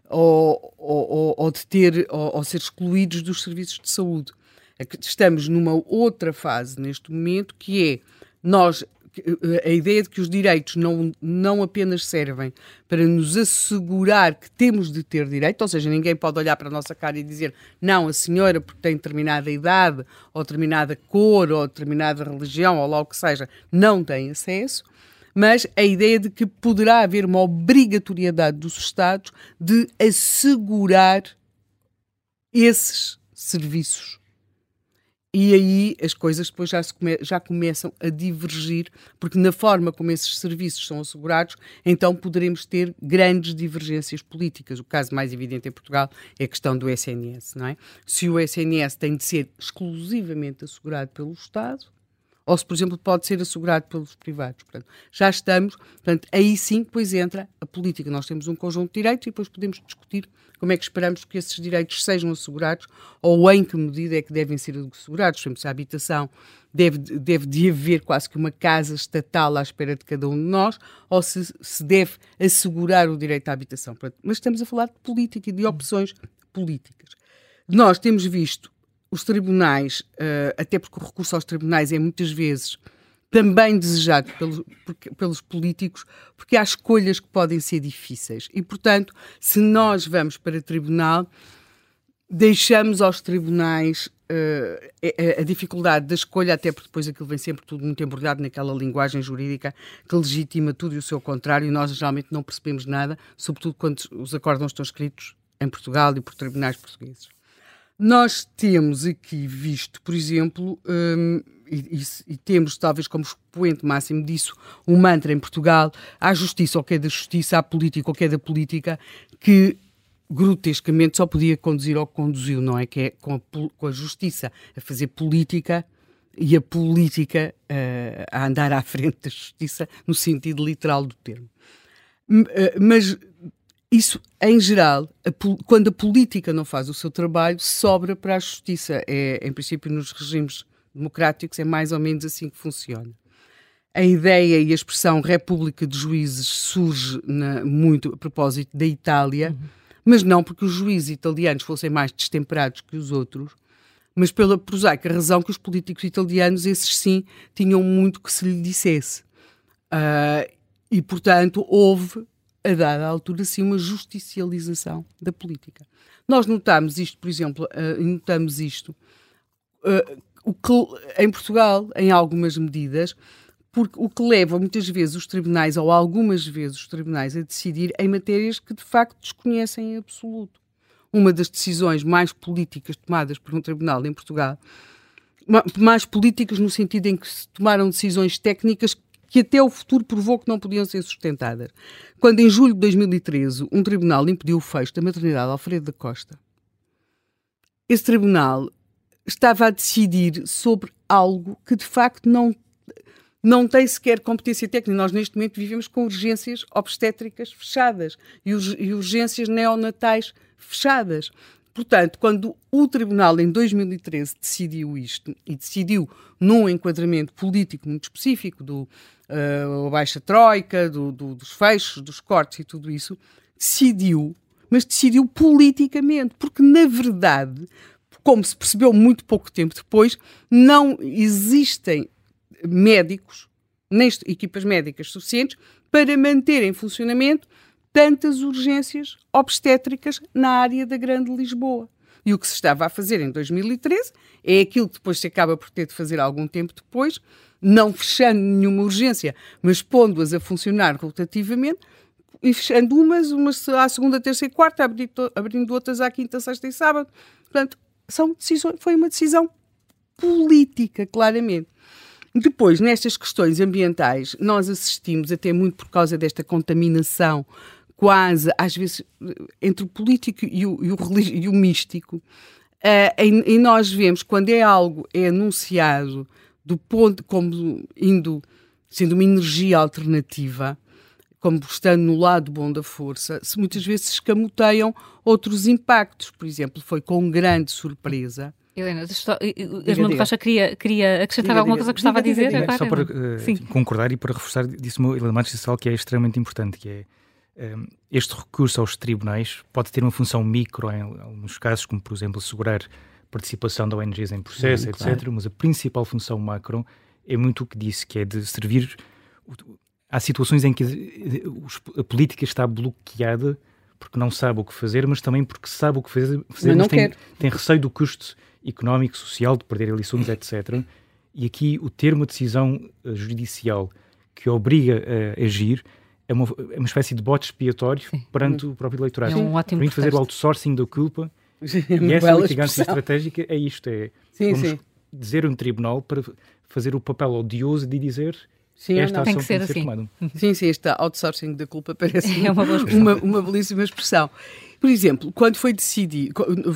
ou de ter, ou ser excluídos dos serviços de saúde. Estamos numa outra fase neste momento, que é a ideia de que os direitos não apenas servem para nos assegurar que temos de ter direito, ou seja, ninguém pode olhar para a nossa cara e dizer não, a senhora porque tem determinada idade, ou determinada cor, ou determinada religião, ou lá o que seja, não tem acesso, mas a ideia de que poderá haver uma obrigatoriedade dos Estados de assegurar esses serviços. E aí as coisas depois já começam a divergir, porque na forma como esses serviços são assegurados, então poderemos ter grandes divergências políticas. O caso mais evidente em Portugal é a questão do SNS, não é? Se o SNS tem de ser exclusivamente assegurado pelo Estado, ou se, por exemplo, pode ser assegurado pelos privados. Portanto, já estamos, portanto, aí sim depois entra a política. Nós temos um conjunto de direitos e depois podemos discutir como é que esperamos que esses direitos sejam assegurados ou em que medida é que devem ser assegurados. Por exemplo, se a habitação deve de haver quase que uma casa estatal à espera de cada um de nós, ou se deve assegurar o direito à habitação. Mas estamos a falar de política e de opções políticas. Nós temos visto os tribunais, até porque o recurso aos tribunais é muitas vezes também desejado pelos políticos, porque há escolhas que podem ser difíceis. E, portanto, se nós vamos para o tribunal, deixamos aos tribunais a dificuldade da escolha, até porque depois aquilo vem sempre tudo muito embrulhado naquela linguagem jurídica que legitima tudo e o seu contrário, e nós geralmente não percebemos nada, sobretudo quando os acórdãos estão escritos em Portugal e por tribunais portugueses. Nós temos aqui visto, por exemplo, e temos talvez como expoente máximo disso, um mantra em Portugal: há justiça ou que é da justiça, há política ou que é da política, que grotescamente só podia conduzir ao que conduziu, não é? Que é com a justiça a fazer política e a política a andar à frente da justiça no sentido literal do termo. Mas isso, em geral, quando a política não faz o seu trabalho, sobra para a justiça. Em princípio, nos regimes democráticos é mais ou menos assim que funciona. A ideia e a expressão república de juízes surge muito a propósito da Itália, mas não porque os juízes italianos fossem mais destemperados que os outros, mas pela prosaica razão que os políticos italianos, esses sim, tinham muito que se lhe dissesse. E, portanto, houve, a dada altura, sim, uma justicialização da política. Nós notamos isto, por exemplo, em Portugal, em algumas medidas, porque o que leva muitas vezes os tribunais, ou algumas vezes os tribunais, a decidir em matérias que de facto desconhecem em absoluto. Uma das decisões mais políticas tomadas por um tribunal em Portugal, mais políticas no sentido em que se tomaram decisões técnicas que até o futuro provou que não podiam ser sustentadas. Quando, em julho de 2013, um tribunal impediu o fecho da maternidade Alfredo da Costa, esse tribunal estava a decidir sobre algo que, de facto, não tem sequer competência técnica. Nós, neste momento, vivemos com urgências obstétricas fechadas e urgências neonatais fechadas. Portanto, quando o Tribunal, em 2013, decidiu isto, e decidiu num enquadramento político muito específico, a baixa troika, dos fechos, dos cortes e tudo isso, decidiu politicamente, porque, na verdade, como se percebeu muito pouco tempo depois, não existem médicos, nem equipas médicas suficientes para manter em funcionamento tantas urgências obstétricas na área da Grande Lisboa. E o que se estava a fazer em 2013 é aquilo que depois se acaba por ter de fazer algum tempo depois, não fechando nenhuma urgência, mas pondo-as a funcionar rotativamente, e fechando umas à segunda, terça e quarta, abrindo outras à quinta, sexta e sábado. Portanto, foi uma decisão política, claramente. Depois, nestas questões ambientais, nós assistimos, até muito por causa desta contaminação, quase, às vezes, entre o político e o místico, e nós vemos, quando algo é anunciado do ponto, sendo uma energia alternativa, como estando no lado bom da força, muitas vezes se escamoteiam outros impactos. Por exemplo, foi com grande surpresa. Helena, Edmundo Rocha queria acrescentar alguma coisa que estava a dizer agora? Só para concordar e para reforçar, disse um elemento essencial que é extremamente importante, que é este recurso aos tribunais pode ter uma função micro em alguns casos, como por exemplo assegurar participação de ONGs em processo, etc. Claro. Mas a principal função macro é muito o que disse, que é de servir. Há situações em que a política está bloqueada porque não sabe o que fazer, mas também porque sabe o que fazer mas tem receio do custo económico, social, de perder eleições, etc. E aqui o ter uma decisão judicial que obriga a agir é uma espécie de bote expiatório perante o próprio eleitorado. É um ótimo pretexto. Fazer o outsourcing da culpa. E essa litigância estratégica é isto. Vamos dizer um tribunal para fazer o papel odioso de dizer Sim, esta tem ação que ser assim. tomada. Sim, este outsourcing da culpa parece uma belíssima expressão. Por exemplo, quando foi decidido,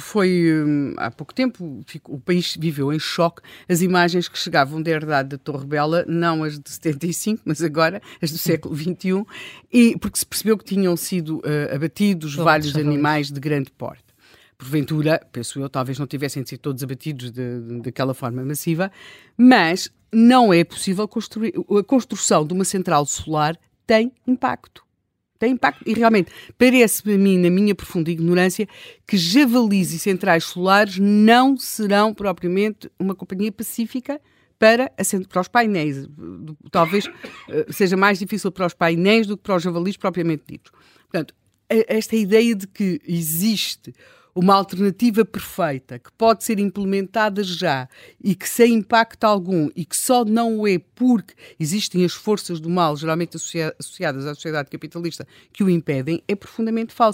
há pouco tempo, o país viveu em choque as imagens que chegavam da herdade da Torre Bela, não as de 75, mas agora as do século XXI, porque se percebeu que tinham sido abatidos vários animais de grande porte. Porventura, penso eu, talvez não tivessem sido todos abatidos daquela forma massiva, mas não é possível construir. A construção de uma central solar tem impacto. Tem impacto. E realmente, parece-me a mim, na minha profunda ignorância, que javalis e centrais solares não serão propriamente uma companhia pacífica para os painéis. Talvez seja mais difícil para os painéis do que para os javalis propriamente ditos. Portanto, esta ideia de que existe uma alternativa perfeita que pode ser implementada já e que sem impacto algum e que só não o é porque existem as forças do mal, geralmente associadas à sociedade capitalista, que o impedem, é profundamente falso.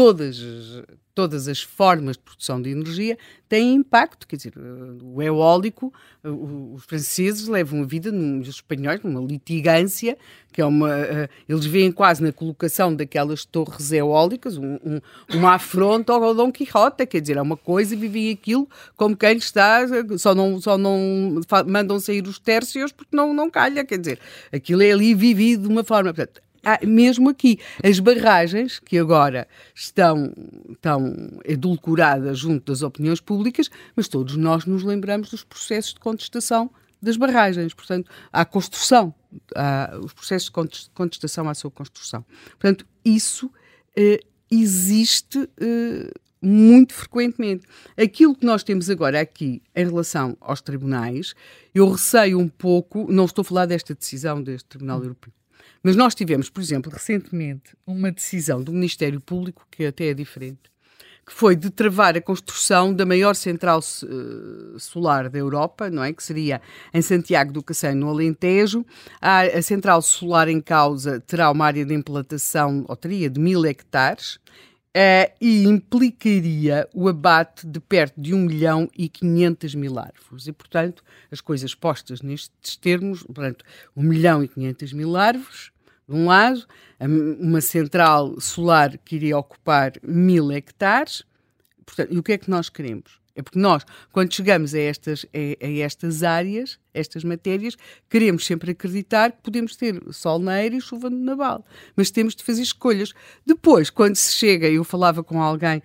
Todas as formas de produção de energia têm impacto, quer dizer, o eólico, os franceses levam a vida, os espanhóis, numa litigância, que é eles veem quase na colocação daquelas torres eólicas uma afronta ao Dom Quixote, quer dizer, é uma coisa e vivem aquilo como quem está, só não mandam sair os tércios porque não calha, quer dizer, aquilo é ali vivido de uma forma, portanto, mesmo aqui, as barragens que agora estão edulcoradas junto das opiniões públicas, mas todos nós nos lembramos dos processos de contestação das barragens. Portanto, há construção, os processos de contestação à sua construção. Portanto, isso existe muito frequentemente. Aquilo que nós temos agora aqui em relação aos tribunais, eu receio um pouco, não estou a falar desta decisão deste Tribunal Europeu, mas nós tivemos, por exemplo, recentemente, uma decisão do Ministério Público, que até é diferente, que foi de travar a construção da maior central solar da Europa, não é? Que seria em Santiago do Cacém, no Alentejo. A central solar em causa terá uma área de implantação, ou teria, de 1000 hectares, e implicaria o abate de perto de 1.500.000 árvores. E, portanto, as coisas postas nestes termos, portanto, 1.500.000 árvores, de um lado, uma central solar que iria ocupar 1000 hectares, portanto, e o que é que nós queremos? É porque nós, quando chegamos a estas áreas, estas matérias, queremos sempre acreditar que podemos ter sol na eira e chuva no naval. Mas temos de fazer escolhas. Depois, quando se chega, eu falava com alguém...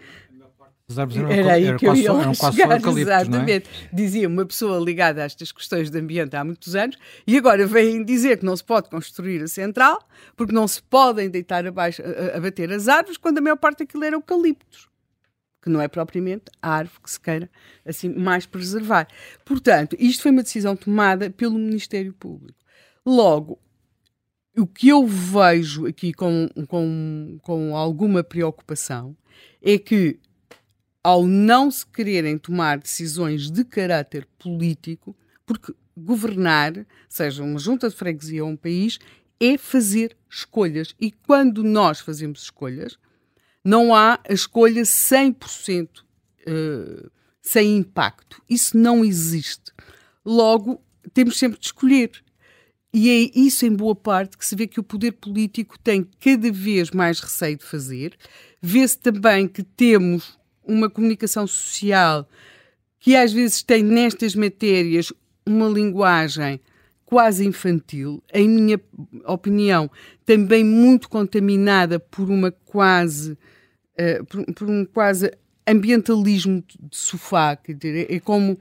Era aí que eu ia chegar, exatamente. Dizia uma pessoa ligada a estas questões de ambiente há muitos anos, e agora vêm dizer que não se pode construir a central, porque não se podem deitar abaixo, abater as árvores, quando a maior parte daquilo era eucaliptos, que não é propriamente a árvore que se queira assim, mais preservar. Portanto, isto foi uma decisão tomada pelo Ministério Público. Logo, o que eu vejo aqui com alguma preocupação é que, ao não se quererem tomar decisões de caráter político, porque governar, seja uma junta de freguesia ou um país, é fazer escolhas. E quando nós fazemos escolhas, não há a escolha 100% sem impacto. Isso não existe. Logo, temos sempre de escolher. E é isso, em boa parte, que se vê que o poder político tem cada vez mais receio de fazer. Vê-se também que temos uma comunicação social que às vezes tem nestas matérias uma linguagem quase infantil, em minha opinião, também muito contaminada por uma quase por um quase ambientalismo de sofá, quer dizer, é como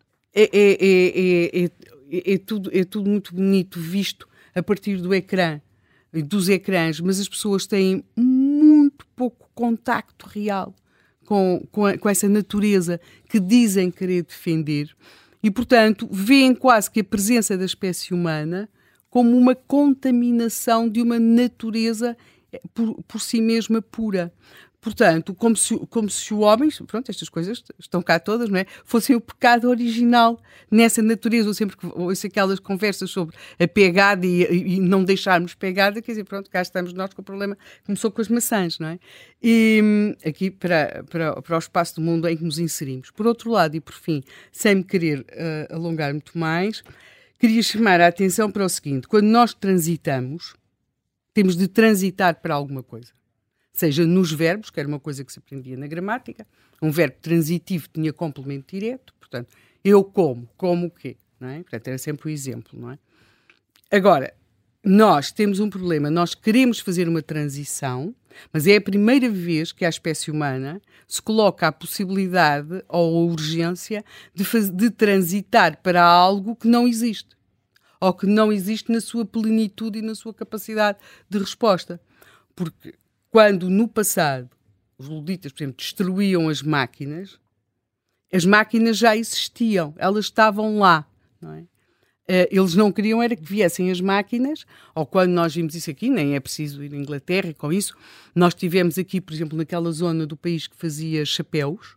é tudo muito bonito visto a partir do ecrã, dos ecrãs, mas as pessoas têm muito pouco contacto real com essa natureza que dizem querer defender e, portanto, veem quase que a presença da espécie humana como uma contaminação de uma natureza por si mesma pura. Portanto, como se o homem, pronto, estas coisas estão cá todas, não é? Fossem o pecado original nessa natureza. Eu sempre ouço aquelas conversas sobre a pegada e não deixarmos pegada, quer dizer, pronto, cá estamos nós com o problema, começou com as maçãs, não é? E aqui para o espaço do mundo em que nos inserimos. Por outro lado, e por fim, sem me querer alongar muito mais, queria chamar a atenção para o seguinte: quando nós transitamos, temos de transitar para alguma coisa. Seja nos verbos, que era uma coisa que se aprendia na gramática, um verbo transitivo tinha complemento direto, portanto, eu como o quê? Não é? Portanto, era sempre o exemplo, não é? Agora, nós temos um problema, nós queremos fazer uma transição, mas é a primeira vez que a espécie humana se coloca a possibilidade ou a urgência de transitar para algo que não existe, ou que não existe na sua plenitude e na sua capacidade de resposta. Porque quando no passado os luditas, por exemplo, destruíam as máquinas já existiam, elas estavam lá, não é? Eles não queriam era que viessem as máquinas, ou quando nós vimos isso aqui, nem é preciso ir à Inglaterra, e com isso nós tivemos aqui, por exemplo, naquela zona do país que fazia chapéus,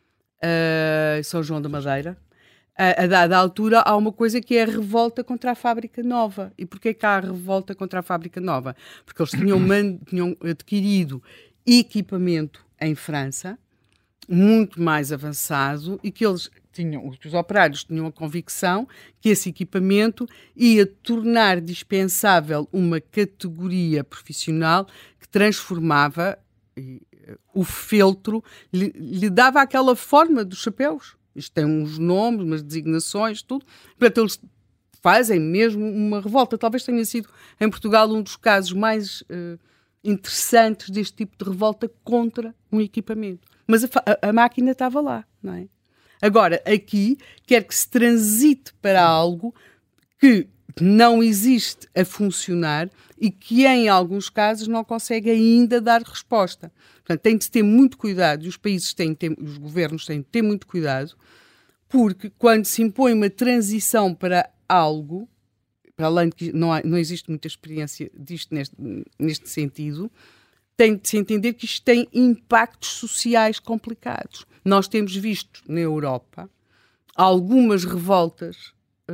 São João da Madeira, a dada altura há uma coisa que é a revolta contra a fábrica nova. E porquê que há a revolta contra a fábrica nova? Porque eles tinham adquirido equipamento em França, muito mais avançado, e que os operários tinham a convicção que esse equipamento ia tornar dispensável uma categoria profissional que transformava o feltro, lhe dava aquela forma dos chapéus. Isto tem uns nomes, umas designações, tudo. Portanto, eles fazem mesmo uma revolta. Talvez tenha sido, em Portugal, um dos casos mais interessantes deste tipo de revolta contra um equipamento. Mas a máquina estava lá, não é? Agora, aqui, quer que se transite para algo que não existe a funcionar e que, em alguns casos, não consegue ainda dar resposta. Portanto, tem de se ter muito cuidado, e os países os governos têm de ter muito cuidado, porque quando se impõe uma transição para algo, para além de que não existe muita experiência disto neste sentido, tem de se entender que isto tem impactos sociais complicados. Nós temos visto na Europa algumas revoltas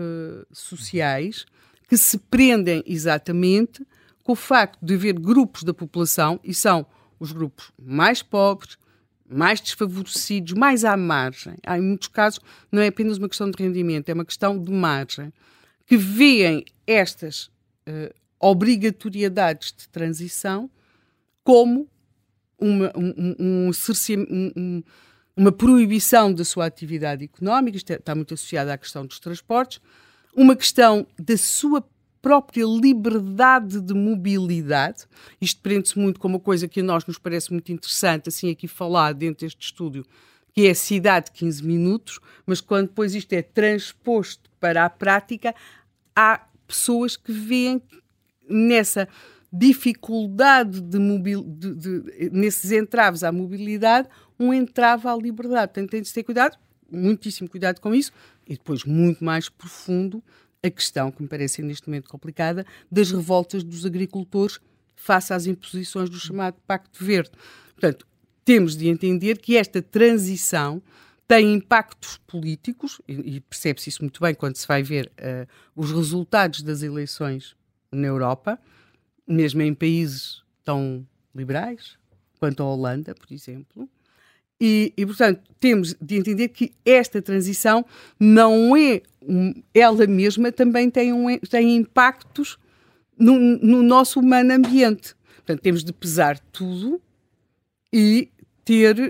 sociais que se prendem exatamente com o facto de haver grupos da população, e são os grupos mais pobres, mais desfavorecidos, mais à margem. Em muitos casos não é apenas uma questão de rendimento, é uma questão de margem, que veem estas obrigatoriedades de transição como uma proibição da sua atividade económica. Isto está muito associado à questão dos transportes, uma questão da sua própria liberdade de mobilidade. Isto prende-se muito com uma coisa que a nós nos parece muito interessante, assim aqui falar dentro deste estúdio, que é a cidade de 15 minutos, mas quando depois isto é transposto para a prática, há pessoas que veem nessa dificuldade nesses entraves à mobilidade, um entrave à liberdade. Portanto, tem de ter cuidado, muitíssimo cuidado com isso, e depois, muito mais profundo, a questão, que me parece neste momento complicada, das revoltas dos agricultores face às imposições do chamado Pacto Verde. Portanto, temos de entender que esta transição tem impactos políticos, e percebe-se isso muito bem quando se vai ver os resultados das eleições na Europa, mesmo em países tão liberais quanto a Holanda, por exemplo. E portanto, temos de entender que esta transição não é ela mesma, também tem impactos no nosso humano ambiente. Portanto, temos de pesar tudo e ter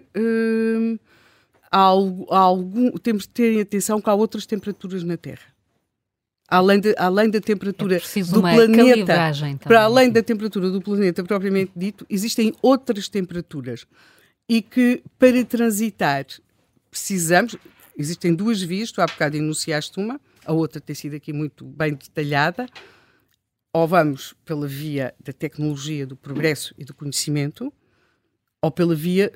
temos de ter atenção que há outras temperaturas na Terra. Além da temperatura do planeta, para além da temperatura do planeta propriamente dito, existem outras temperaturas. E que, para transitar, existem duas vias, tu há bocado enunciaste uma, a outra tem sido aqui muito bem detalhada, ou vamos pela via da tecnologia, do progresso e do conhecimento, ou pela via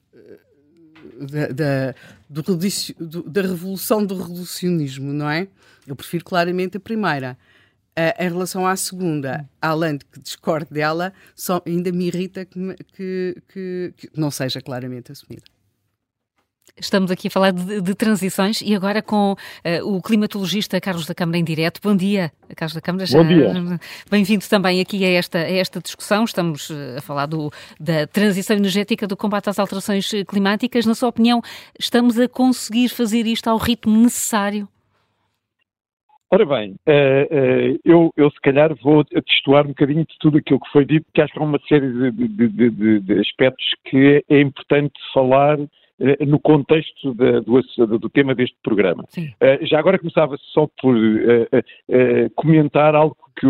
da revolução do reducionismo, não é? Eu prefiro claramente a primeira. Em relação à segunda, além de que discordo dela, ainda me irrita que não seja claramente assumida. Estamos aqui a falar de transições e agora com o climatologista Carlos da Câmara em direto. Bom dia, Carlos da Câmara. Bom dia. Bem-vindo também aqui a esta discussão. Estamos a falar da transição energética, do combate às alterações climáticas. Na sua opinião, estamos a conseguir fazer isto ao ritmo necessário? Ora bem, eu se calhar vou testuar um bocadinho de tudo aquilo que foi dito, porque acho que há uma série de aspectos que é importante falar no contexto do tema deste programa. Já agora começava só por comentar algo que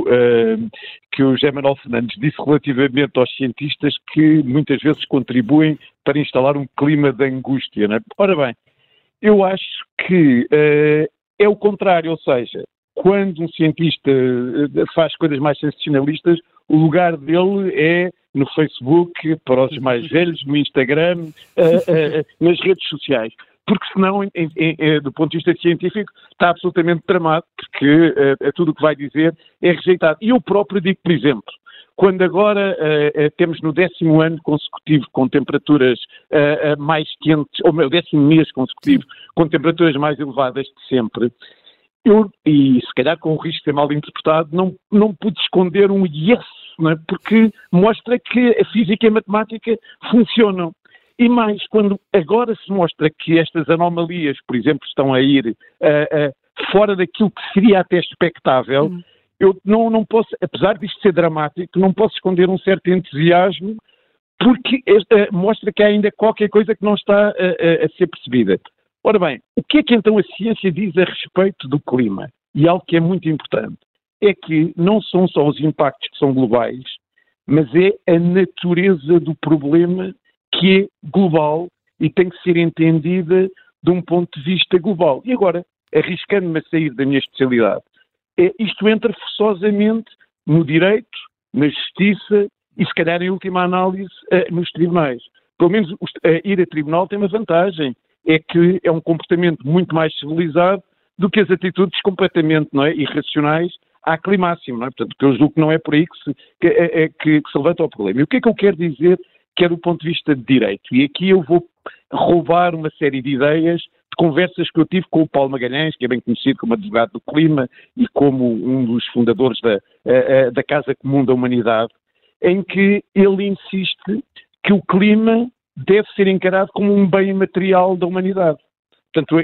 o José Manuel Fernandes disse relativamente aos cientistas que muitas vezes contribuem para instalar um clima de angústia, não é? Ora bem, eu acho que é o contrário, ou seja, quando um cientista faz coisas mais sensacionalistas, o lugar dele é no Facebook, para os mais velhos, no Instagram, nas redes sociais. Porque senão, do ponto de vista científico, está absolutamente tramado, porque tudo o que vai dizer é rejeitado. E eu próprio digo, por exemplo, quando agora temos no 10º ano consecutivo com temperaturas mais quentes, ou meu 10º mês consecutivo com temperaturas mais elevadas de sempre, e se calhar com o risco de ser mal interpretado, não pude esconder um yes, não é? Porque mostra que a física e a matemática funcionam. E mais, quando agora se mostra que estas anomalias, por exemplo, estão a ir fora daquilo que seria até expectável, eu não posso, apesar disto ser dramático, não posso esconder um certo entusiasmo, porque mostra que há ainda qualquer coisa que não está a ser percebida. Ora bem, o que é que então a ciência diz a respeito do clima? E algo que é muito importante é que não são só os impactos que são globais, mas é a natureza do problema que é global e tem que ser entendida de um ponto de vista global. E agora, arriscando-me a sair da minha especialidade, isto entra forçosamente no direito, na justiça e, se calhar, em última análise, nos tribunais. Pelo menos ir a tribunal tem uma vantagem, é que é um comportamento muito mais civilizado do que as atitudes completamente, não é, irracionais à climáximo, não é? Portanto, eu julgo que não é por aí que se levanta o problema. E o que é que eu quero dizer que é do ponto de vista de direito? E aqui eu vou roubar uma série de ideias de conversas que eu tive com o Paulo Magalhães, que é bem conhecido como advogado do clima e como um dos fundadores da Casa Comum da Humanidade, em que ele insiste que o clima deve ser encarado como um bem material da humanidade. Portanto,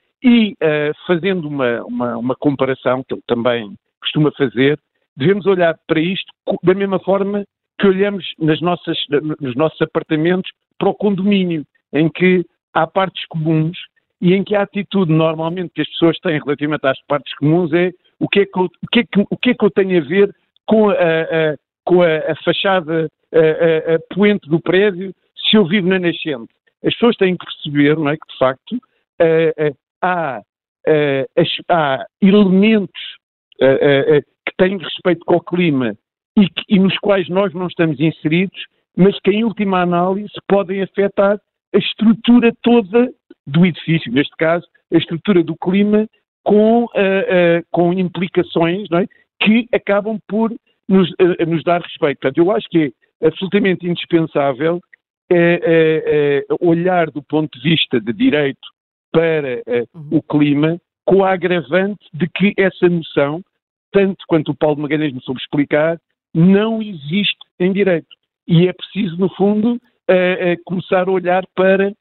fazendo uma comparação, que ele também costuma fazer, devemos olhar para isto da mesma forma que olhamos nos nossos apartamentos para o condomínio, em que há partes comuns e em que a atitude normalmente que as pessoas têm relativamente às partes comuns é o que é que eu tenho a ver com a fachada poente do prédio se eu vivo na nascente. As pessoas têm que perceber, não é, que de facto há elementos que têm respeito com o clima e nos quais nós não estamos inseridos, mas que em última análise podem afetar a estrutura toda do edifício, neste caso a estrutura do clima com implicações, não é, que acabam por nos dar respeito. Portanto, eu acho que é absolutamente indispensável olhar do ponto de vista de direito para o clima com a agravante de que essa noção, tanto quanto o Paulo Magalhães me soube explicar, não existe em direito. E é preciso, no fundo, começar a olhar para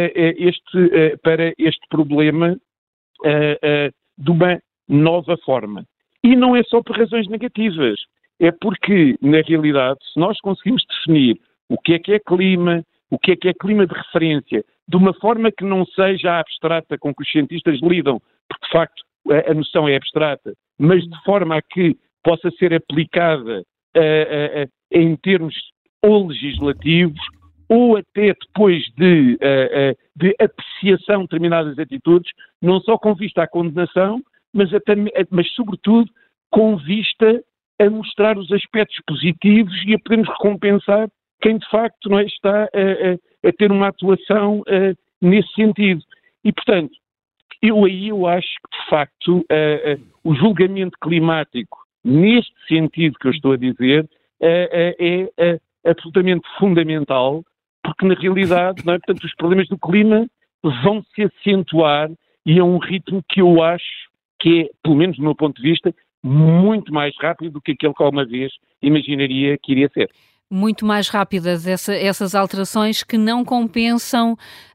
este problema de uma nova forma. E não é só por razões negativas. É porque, na realidade, se nós conseguimos definir o que é clima, o que é clima de referência, de uma forma que não seja abstrata com que os cientistas lidam, porque de facto a noção é abstrata, mas de forma a que possa ser aplicada em termos ou legislativos ou até depois de apreciação de determinadas atitudes, não só com vista à condenação, mas sobretudo com vista a mostrar os aspectos positivos e a podermos recompensar quem de facto não está a ter uma atuação nesse sentido. E, portanto, eu acho que de facto o julgamento climático, neste sentido que eu estou a dizer, é absolutamente fundamental, porque na realidade, não é? Portanto, os problemas do clima vão se acentuar e a um ritmo que eu acho que é, pelo menos do meu ponto de vista, muito mais rápido do que aquele que alguma vez imaginaria que iria ser. muito mais rápidas essas alterações que não compensam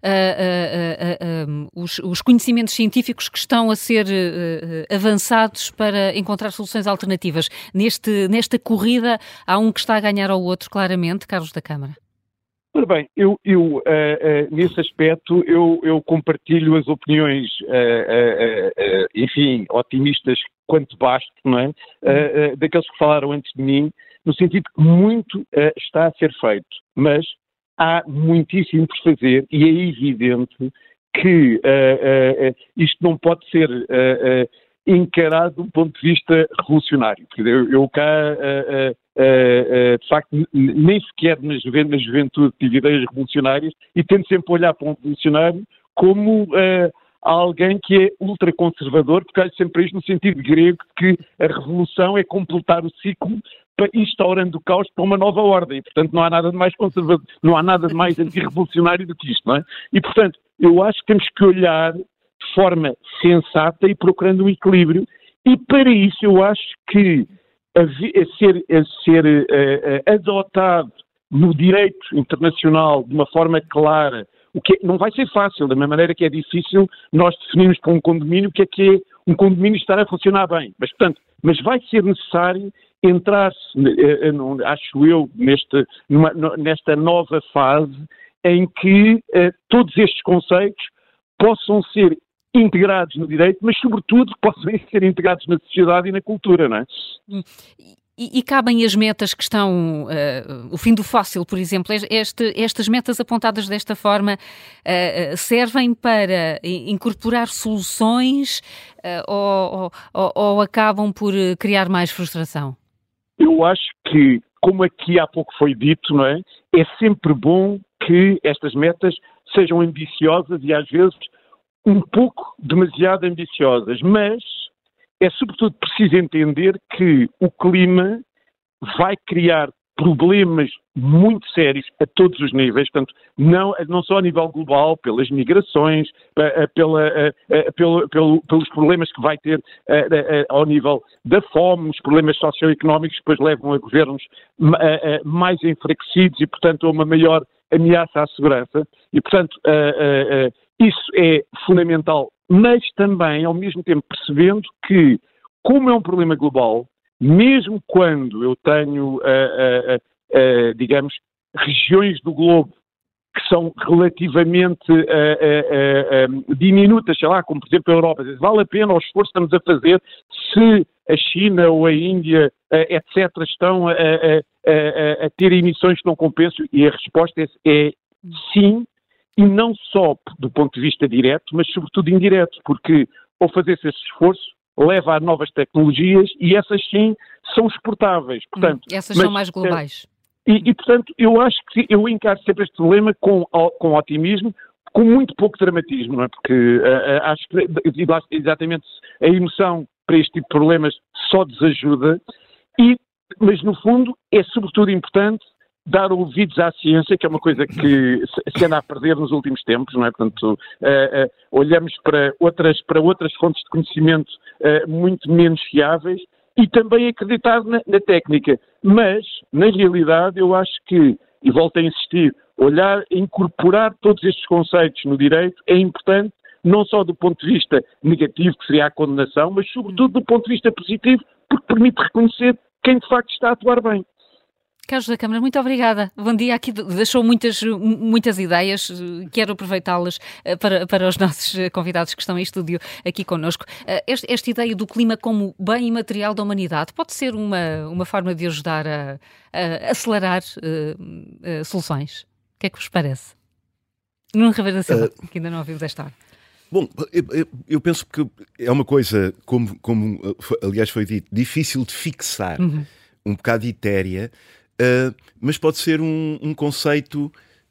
os conhecimentos científicos que estão a ser avançados para encontrar soluções alternativas. Nesta corrida, há um que está a ganhar ao outro, claramente. Carlos da Câmara. Ora bem, eu nesse aspecto, eu compartilho as opiniões, enfim, otimistas quanto basto, não é? Daqueles que falaram antes de mim, no sentido que muito está a ser feito, mas há muitíssimo por fazer e é evidente que isto não pode ser encarado de um ponto de vista revolucionário. Eu cá, de facto, nem sequer na juventude tive ideias revolucionárias e tento sempre olhar para um revolucionário como alguém que é ultraconservador, porque olho sempre isto no sentido grego que a revolução é completar o ciclo instaurando o caos para uma nova ordem. E, portanto, não há nada de mais conservador, não há nada de mais antirrevolucionário do que isto, não é? E, portanto, eu acho que temos que olhar de forma sensata e procurando um equilíbrio. E, para isso, eu acho que ser adotado no direito internacional de uma forma clara, o que não vai ser fácil, da mesma maneira que é difícil nós definirmos para um condomínio o que é um condomínio estar a funcionar bem. Mas, portanto, vai ser necessário entrar-se, acho eu, nesta nova fase em que todos estes conceitos possam ser integrados no direito, mas, sobretudo, possam ser integrados na sociedade e na cultura, não é? E cabem as metas que estão, o fim do fóssil, por exemplo, estas metas apontadas desta forma servem para incorporar soluções ou acabam por criar mais frustração? Eu acho que, como aqui há pouco foi dito, não é? É sempre bom que estas metas sejam ambiciosas e às vezes um pouco demasiado ambiciosas, mas é sobretudo preciso entender que o clima vai criar problemas muito sérios a todos os níveis, portanto, não só a nível global, pelas migrações, pelos problemas que vai ter ao nível da fome, os problemas socioeconómicos que depois levam a governos mais enfraquecidos e, portanto, a uma maior ameaça à segurança. E, portanto, isso é fundamental, mas também, ao mesmo tempo, percebendo que, como é um problema global, mesmo quando eu tenho, digamos, regiões do globo que são relativamente diminutas, sei lá, como por exemplo a Europa, vale a pena o esforço que estamos a fazer se a China ou a Índia, etc., estão a ter emissões que não compensam? E a resposta é sim, e não só do ponto de vista direto, mas sobretudo indireto, porque ao fazer-se esse esforço, leva a novas tecnologias e essas sim são exportáveis. Portanto, essas são mais globais. E, portanto, eu acho que eu encaro sempre este problema com otimismo, com muito pouco dramatismo, não é? Porque acho que exatamente a emoção para este tipo de problemas só desajuda, mas no fundo é sobretudo importante dar ouvidos à ciência, que é uma coisa que se anda a perder nos últimos tempos, não é? Portanto, olhamos para outras fontes de conhecimento muito menos fiáveis e também acreditar na técnica. Mas, na realidade, eu acho que, e volto a insistir, incorporar todos estes conceitos no direito é importante, não só do ponto de vista negativo, que seria a condenação, mas sobretudo do ponto de vista positivo, porque permite reconhecer quem de facto está a atuar bem. Carlos da Câmara, muito obrigada. Bom dia. Aqui deixou muitas ideias. Quero aproveitá-las para os nossos convidados que estão em estúdio aqui connosco. Esta ideia do clima como bem imaterial da humanidade pode ser uma forma de ajudar a acelerar soluções. O que é que vos parece? Nuno Ribeiro da Silva, que ainda não ouvimos esta hora. Bom, eu penso que é uma coisa, como aliás foi dito, difícil de fixar, um bocado etérea, mas pode ser um conceito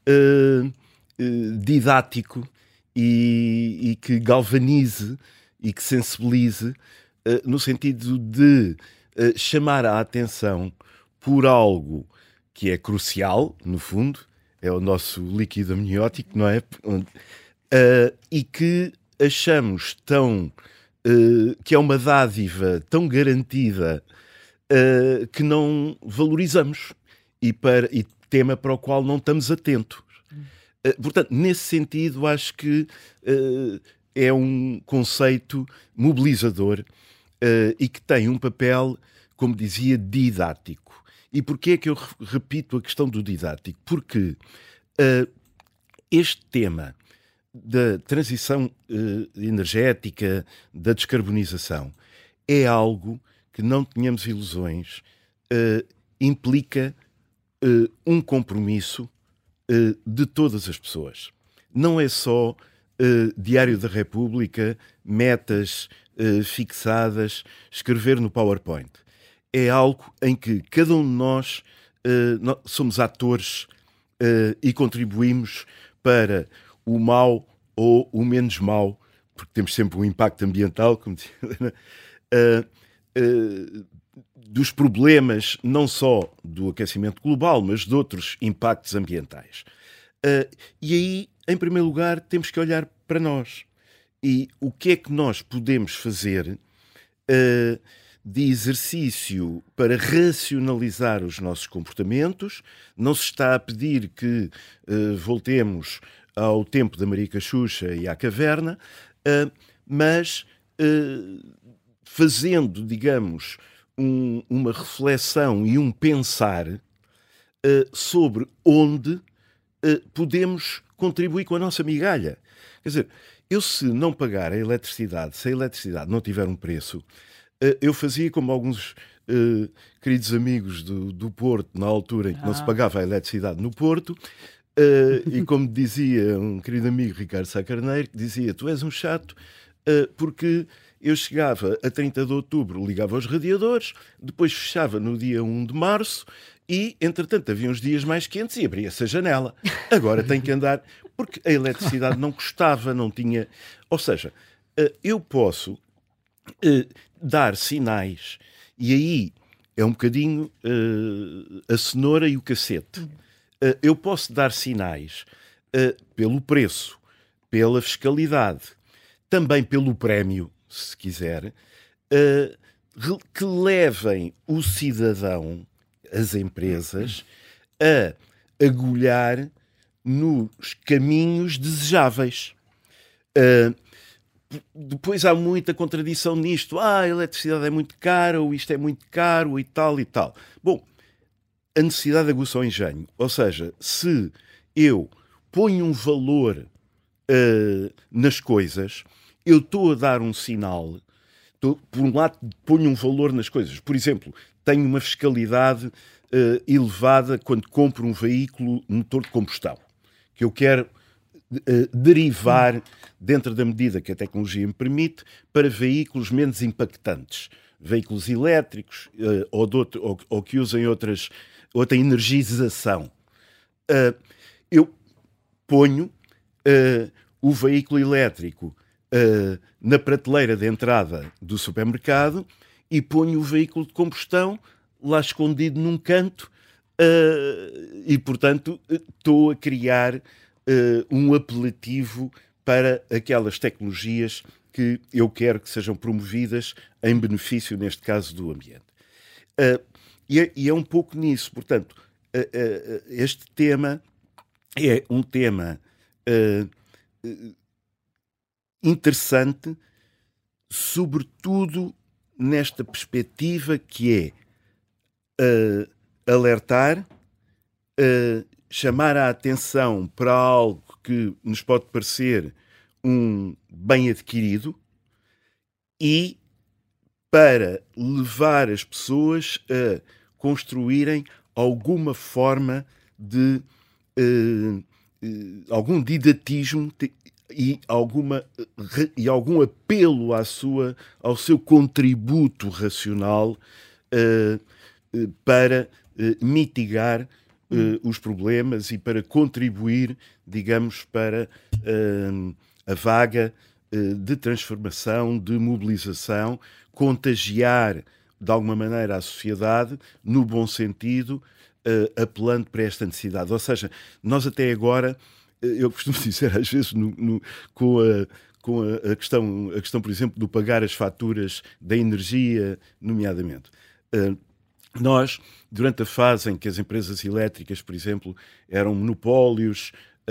didático e que galvanize e que sensibilize, no sentido de chamar a atenção por algo que é crucial, no fundo, é o nosso líquido amniótico, não é? E que achamos que é uma dádiva tão garantida que não valorizamos e tema para o qual não estamos atentos. Portanto, nesse sentido, acho que é um conceito mobilizador e que tem um papel, como dizia, didático. E porquê é que eu repito a questão do didático? Porque este tema da transição energética, da descarbonização, é algo que, não tenhamos ilusões, implica um compromisso de todas as pessoas. Não é só Diário da República, metas fixadas, escrever no PowerPoint. É algo em que cada um de nós somos atores e contribuímos para o mau ou o menos mau, porque temos sempre um impacto ambiental, como dizia Helena, dos problemas não só do aquecimento global, mas de outros impactos ambientais. E aí, em primeiro lugar, temos que olhar para nós. E o que é que nós podemos fazer de exercício para racionalizar os nossos comportamentos? Não se está a pedir que voltemos ao tempo da Marica Xuxa e à caverna, mas fazendo, digamos, uma reflexão e um pensar sobre onde podemos contribuir com a nossa migalha. Quer dizer, eu, se não pagar a eletricidade, se a eletricidade não tiver um preço, eu fazia como alguns queridos amigos do Porto, na altura em que não se pagava a eletricidade no Porto, e como dizia um querido amigo, Ricardo Sá Carneiro, que dizia: tu és um chato, porque eu chegava a 30 de outubro, ligava os radiadores, depois fechava no dia 1 de março e, entretanto, havia uns dias mais quentes e abria-se a janela. Agora tem que andar, porque a eletricidade não custava, não tinha... Ou seja, eu posso dar sinais, e aí é um bocadinho a cenoura e o cacete. Eu posso dar sinais pelo preço, pela fiscalidade, também pelo prémio, se quiser, que levem o cidadão, as empresas, a agulhar nos caminhos desejáveis. Depois há muita contradição nisto. A eletricidade é muito cara, ou isto é muito caro, e tal e tal. Bom, a necessidade aguça o engenho. Ou seja, se eu ponho um valor nas coisas, eu estou a dar um sinal. Por um lado, ponho um valor nas coisas. Por exemplo, tenho uma fiscalidade elevada quando compro um veículo motor de combustão, que eu quero derivar, dentro da medida que a tecnologia me permite, para veículos menos impactantes. Veículos elétricos ou que usem outra energização. Eu ponho o veículo elétrico na prateleira de entrada do supermercado e ponho o veículo de combustão lá escondido num canto e, portanto, estou a criar um apelativo para aquelas tecnologias que eu quero que sejam promovidas em benefício, neste caso, do ambiente. E é um pouco nisso. Portanto, este tema é um tema interessante, sobretudo nesta perspectiva que é alertar, chamar a atenção para algo que nos pode parecer um bem adquirido e para levar as pessoas a construírem alguma forma de algum didatismo e algum apelo ao seu contributo racional para mitigar os problemas e para contribuir, digamos, para a vaga de transformação, de mobilização, contagiar de alguma maneira a sociedade, no bom sentido, apelando para esta necessidade. Ou seja, nós até agora, eu costumo dizer às vezes com a questão, por exemplo, do pagar as faturas da energia, nomeadamente. nós, durante a fase em que as empresas elétricas, por exemplo, eram monopólios,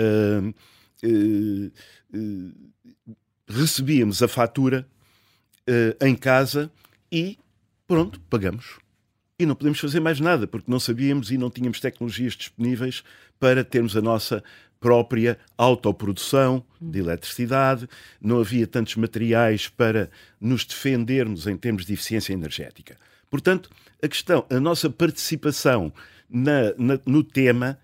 recebíamos a fatura em casa e pronto, pagamos. E não podemos fazer mais nada, porque não sabíamos e não tínhamos tecnologias disponíveis para termos a nossa própria autoprodução de eletricidade, não havia tantos materiais para nos defendermos em termos de eficiência energética. Portanto, a nossa participação no tema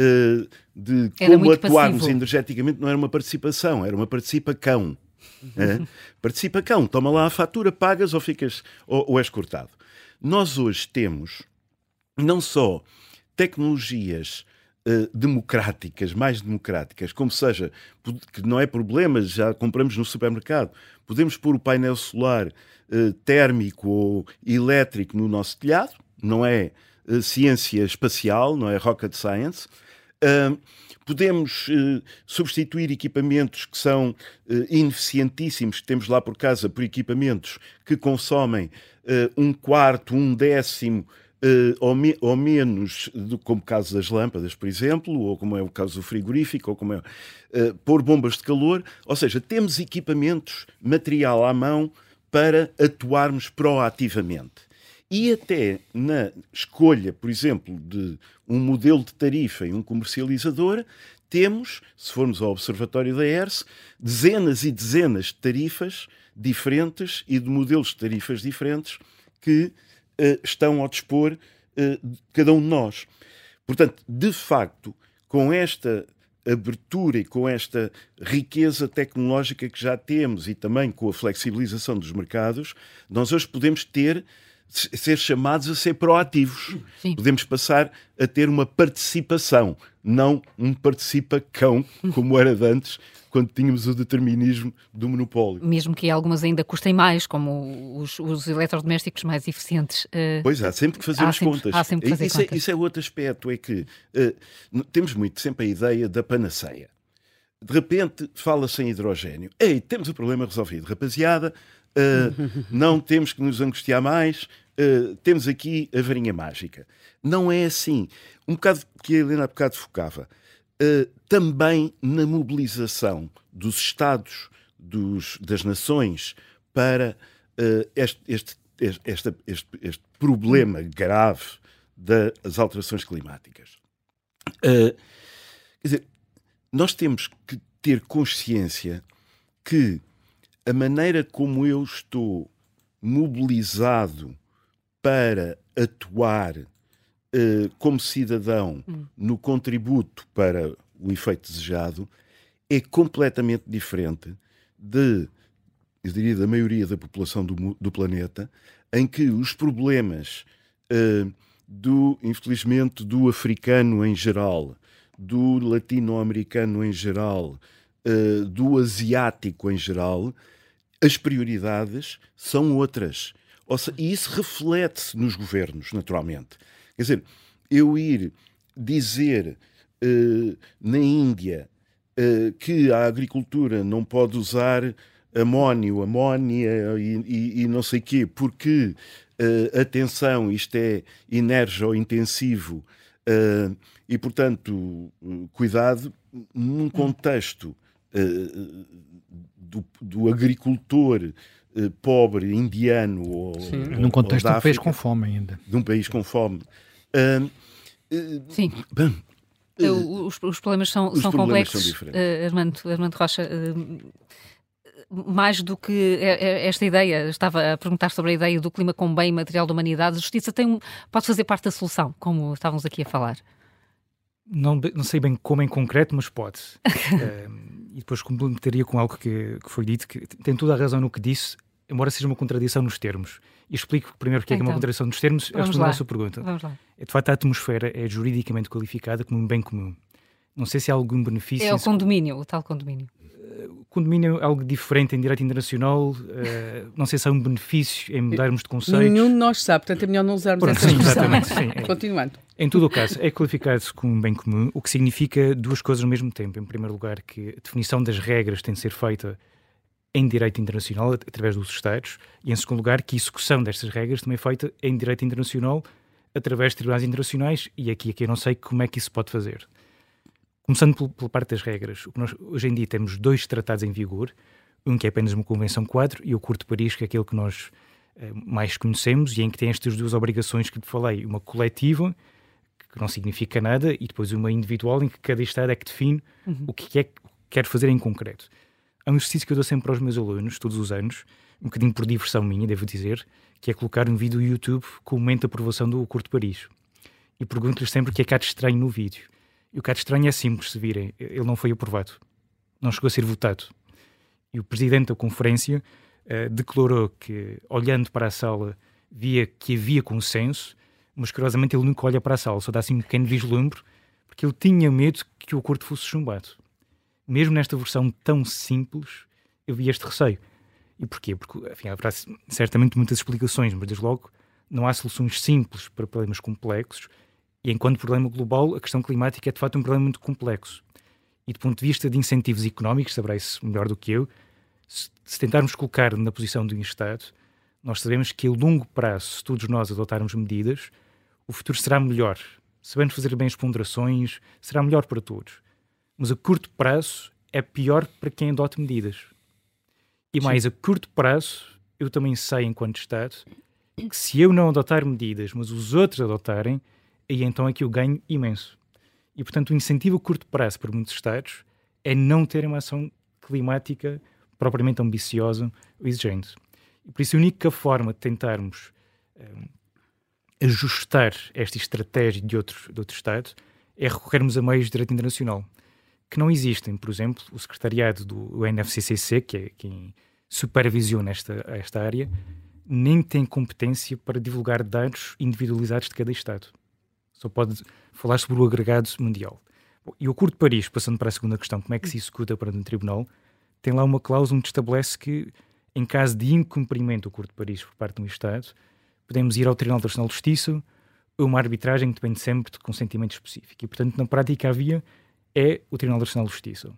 de como atuarmos energeticamente não era uma participação, era uma participa-cão. Participa-cão, toma lá a fatura, pagas ou ficas ou és cortado. Nós hoje temos não só tecnologias democráticas, mais democráticas, como seja, que não é problema, já compramos no supermercado, podemos pôr o painel solar térmico ou elétrico no nosso telhado, não é ciência espacial, não é rocket science. Podemos substituir equipamentos que são ineficientíssimos, que temos lá por casa, por equipamentos que consomem 1/4, 1/10 ou menos, como o caso das lâmpadas, por exemplo, ou como é o caso do frigorífico, ou como é pôr bombas de calor. Ou seja, temos equipamentos, material à mão para atuarmos proativamente. E até na escolha, por exemplo, de um modelo de tarifa e um comercializador, temos, se formos ao Observatório da ERSE, dezenas e dezenas de tarifas diferentes e de modelos de tarifas diferentes que estão ao dispor de cada um de nós. Portanto, de facto, com esta abertura e com esta riqueza tecnológica que já temos e também com a flexibilização dos mercados, nós hoje podemos ser chamados a ser proativos. Sim. Podemos passar a ter uma participação, não um participa-cão, como era de antes, quando tínhamos o determinismo do monopólio. Mesmo que algumas ainda custem mais, como os eletrodomésticos mais eficientes. Pois há sempre que fazer as contas. Há sempre que fazer contas. Isso é outro aspecto, é que temos muito sempre a ideia da panaceia. De repente fala-se em hidrogénio. Ei, temos o problema resolvido, rapaziada. Não temos que nos angustiar mais, temos aqui a varinha mágica. Não é assim. Um bocado que a Helena há bocado focava. Também na mobilização dos Estados, das nações, para este problema grave das alterações climáticas. Quer dizer, nós temos que ter consciência que a maneira como eu estou mobilizado para atuar como cidadão no contributo para o efeito desejado é completamente diferente eu diria, da maioria da população do planeta, em que os problemas infelizmente, do africano em geral, do latino-americano em geral, do asiático em geral, as prioridades são outras. E isso reflete-se nos governos, naturalmente. Quer dizer, eu ir dizer na Índia que a agricultura não pode usar amónia e não sei quê, porque, atenção, isto é energo-intensivo e, portanto, cuidado, num contexto do agricultor pobre, indiano ou num contexto ou de um país com fome ainda. De um país com fome. Sim. Os problemas são complexos, Armando Rocha. Mais do que esta ideia, estava a perguntar sobre a ideia do clima como bem material da humanidade, a justiça pode fazer parte da solução, como estávamos aqui a falar. Não sei bem como em concreto, mas pode. E depois complementaria com algo que foi dito, que tem toda a razão no que disse, embora seja uma contradição nos termos. E explico primeiro porque é que é uma contradição nos termos, a responder à sua pergunta. Vamos lá. De facto, a atmosfera é juridicamente qualificada como um bem comum. Não sei se há algum benefício... É o condomínio, o tal condomínio. O condomínio é algo diferente em direito internacional. Não sei se há um benefício em mudarmos de conceito. Nenhum de nós sabe, portanto é melhor não usarmos essa expressão. Exatamente, sim. Continuando. Em todo o caso, é qualificado-se como um bem comum, o que significa duas coisas ao mesmo tempo. Em primeiro lugar, que a definição das regras tem de ser feita em direito internacional, através dos Estados, e em segundo lugar, que a execução destas regras também é feita em direito internacional, através de tribunais internacionais, e aqui eu não sei como é que isso pode fazer. Começando pela parte das regras, hoje em dia temos 2 tratados em vigor, um que é apenas uma Convenção Quadro e o Acordo de Paris, que é aquele que nós mais conhecemos e em que tem estas 2 obrigações que te falei, uma coletiva, que não significa nada, e depois uma individual, em que cada Estado é que define o que é que quer fazer em concreto. Há um exercício que eu dou sempre aos meus alunos, todos os anos, um bocadinho por diversão minha, devo dizer, que é colocar um vídeo no YouTube com o momento de aprovação do Acordo de Paris. E pergunto-lhes sempre o que é que há de estranho no vídeo. E o que há de estranho é simples, se virem, ele não foi aprovado. Não chegou a ser votado. E o presidente da conferência declarou que, olhando para a sala, via que havia consenso, mas curiosamente ele nunca olha para a sala, só dá assim um pequeno vislumbre, porque ele tinha medo que o acordo fosse chumbado. Mesmo nesta versão tão simples, eu vi este receio. E porquê? Porque, enfim, haverá certamente muitas explicações, mas desde logo não há soluções simples para problemas complexos, e enquanto problema global, a questão climática é de facto um problema muito complexo. E do ponto de vista de incentivos económicos, saberá isso melhor do que eu, se tentarmos colocar na posição de um Estado, nós sabemos que a longo prazo, se todos nós adotarmos medidas, o futuro será melhor. Sabendo fazer bem as ponderações, será melhor para todos. Mas a curto prazo é pior para quem adota medidas. E mais, a curto prazo, eu também sei, enquanto Estado, que se eu não adotar medidas, mas os outros adotarem, aí então é que eu ganho imenso. E, portanto, o incentivo a curto prazo para muitos Estados é não ter uma ação climática propriamente ambiciosa ou exigente. E por isso a única forma de tentarmos ajustar esta estratégia de outros Estados é recorrermos a meios de direito internacional, que não existem. Por exemplo, o secretariado do UNFCCC, que é quem supervisiona esta área, nem tem competência para divulgar dados individualizados de cada Estado. Só pode falar sobre o agregado mundial. Bom, e o Acordo de Paris, passando para a segunda questão, como é que se executa perante um tribunal, tem lá uma cláusula que estabelece que, em caso de incumprimento do Acordo de Paris por parte de um Estado, podemos ir ao Tribunal Internacional de Justiça, uma arbitragem que depende sempre de consentimento específico. E, portanto, na prática, a via é o Tribunal Internacional de Justiça.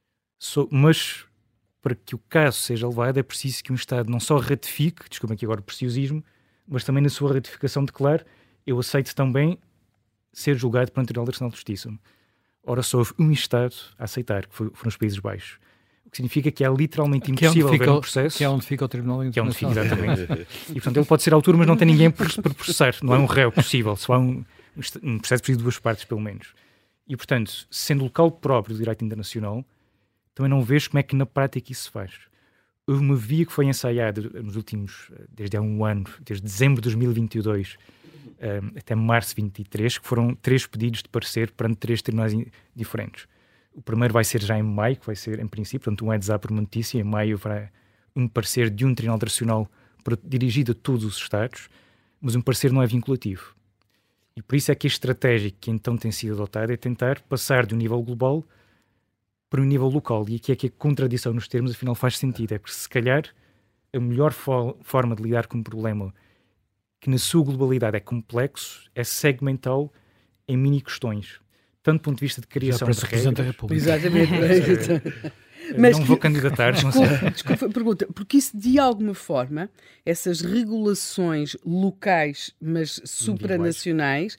Mas, para que o caso seja levado, é preciso que um Estado não só ratifique, desculpa aqui agora o preciosismo, mas também na sua ratificação declare: eu aceito também ser julgado perante o Tribunal Internacional de Justiça. Ora, só houve um Estado a aceitar, que foram os Países Baixos. O que significa que é literalmente impossível haver um processo. Que é onde fica o Tribunal Internacional. Que é onde fica, exatamente. E, portanto, ele pode ser autor, mas não tem ninguém para processar. Não é um réu possível. Só há um processo preciso de 2 partes, pelo menos. E, portanto, sendo local próprio do direito internacional, também não vejo como é que na prática isso se faz. Houve uma via que foi ensaiada nos últimos, desde há um ano, desde dezembro de 2022 até março de 2023, que foram 3 pedidos de parecer perante 3 tribunais diferentes. O primeiro vai ser já em maio, que vai ser, em princípio, portanto, um heads up por uma notícia. Em maio haverá um parecer de um tribunal internacional dirigido a todos os Estados, mas um parecer não é vinculativo. E por isso é que a estratégia que então tem sido adotada é tentar passar de um nível global para um nível local. E aqui é que a contradição nos termos, afinal, faz sentido. É porque, se calhar, a melhor forma de lidar com um problema que, na sua globalidade, é complexo, é segmentá-lo em mini-questões. Tanto do ponto de vista de criação de regras... da República. Exatamente. Mas não vou candidatar, não sei. Desculpa, pergunta, porque isso, de alguma forma, essas regulações locais, mas supranacionais,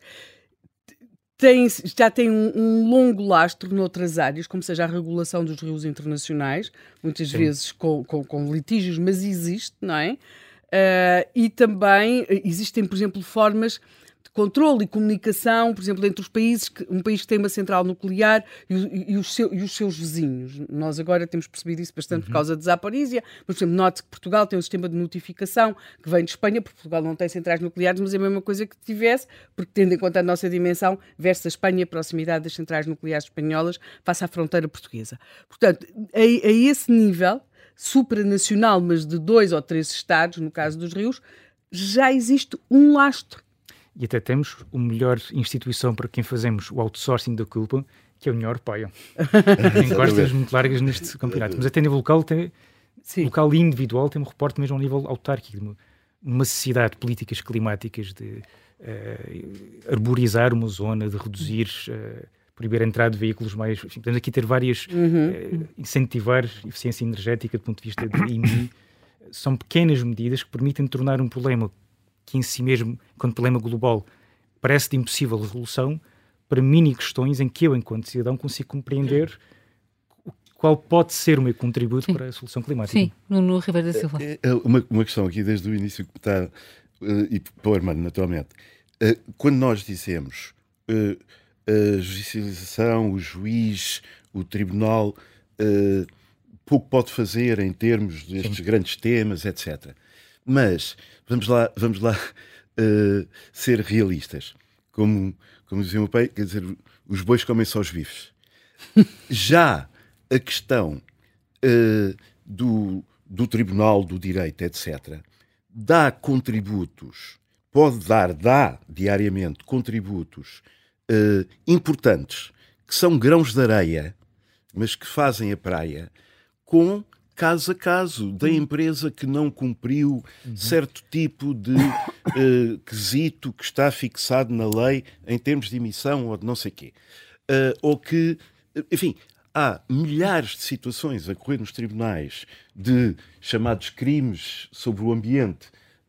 já têm um longo lastro noutras áreas, como seja a regulação dos rios internacionais, muitas vezes com litígios, mas existe, não é? E também existem, por exemplo, formas de controle e comunicação, por exemplo, entre os países, um país que tem uma central nuclear e os seus vizinhos. Nós agora temos percebido isso bastante por causa de Zaporizhia, mas, por exemplo, note que Portugal tem um sistema de notificação que vem de Espanha, porque Portugal não tem centrais nucleares, mas é a mesma coisa que tivesse, porque tendo em conta a nossa dimensão versus a Espanha e a proximidade das centrais nucleares espanholas face à fronteira portuguesa. Portanto, a esse nível supranacional, mas de 2 ou 3 Estados, no caso dos rios, já existe um lastro. E até temos a melhor instituição para quem fazemos o outsourcing da culpa, que é a União Europeia. Tem costas muito largas neste campeonato. Mas até a nível local, local e individual, tem um reporte mesmo ao nível autárquico, de uma necessidade de políticas climáticas, de arborizar uma zona, de reduzir, proibir a entrada de veículos mais... Enfim, podemos aqui ter várias... incentivar eficiência energética do ponto de vista de IMI. São pequenas medidas que permitem tornar um problema que em si mesmo, quando problema global, parece de impossível resolução para mini questões em que eu, enquanto cidadão, consigo compreender qual pode ser o meu contributo para a solução climática. Sim, Nuno Ribeiro da Silva. Uma questão aqui desde o início que está, e para o Armando, naturalmente. Quando nós dizemos a judicialização, o juiz, o tribunal, pouco pode fazer em termos destes grandes temas, etc. Mas vamos lá ser realistas. Como dizia o meu pai, quer dizer, os bois comem só os bifes. Já a questão do tribunal, do direito, etc., dá contributos, dá diariamente contributos importantes, que são grãos de areia, mas que fazem a praia, com caso a caso da empresa que não cumpriu certo tipo de quesito que está fixado na lei em termos de emissão ou de não sei quê. Ou que, enfim, há milhares de situações a correr nos tribunais de chamados crimes sobre o ambiente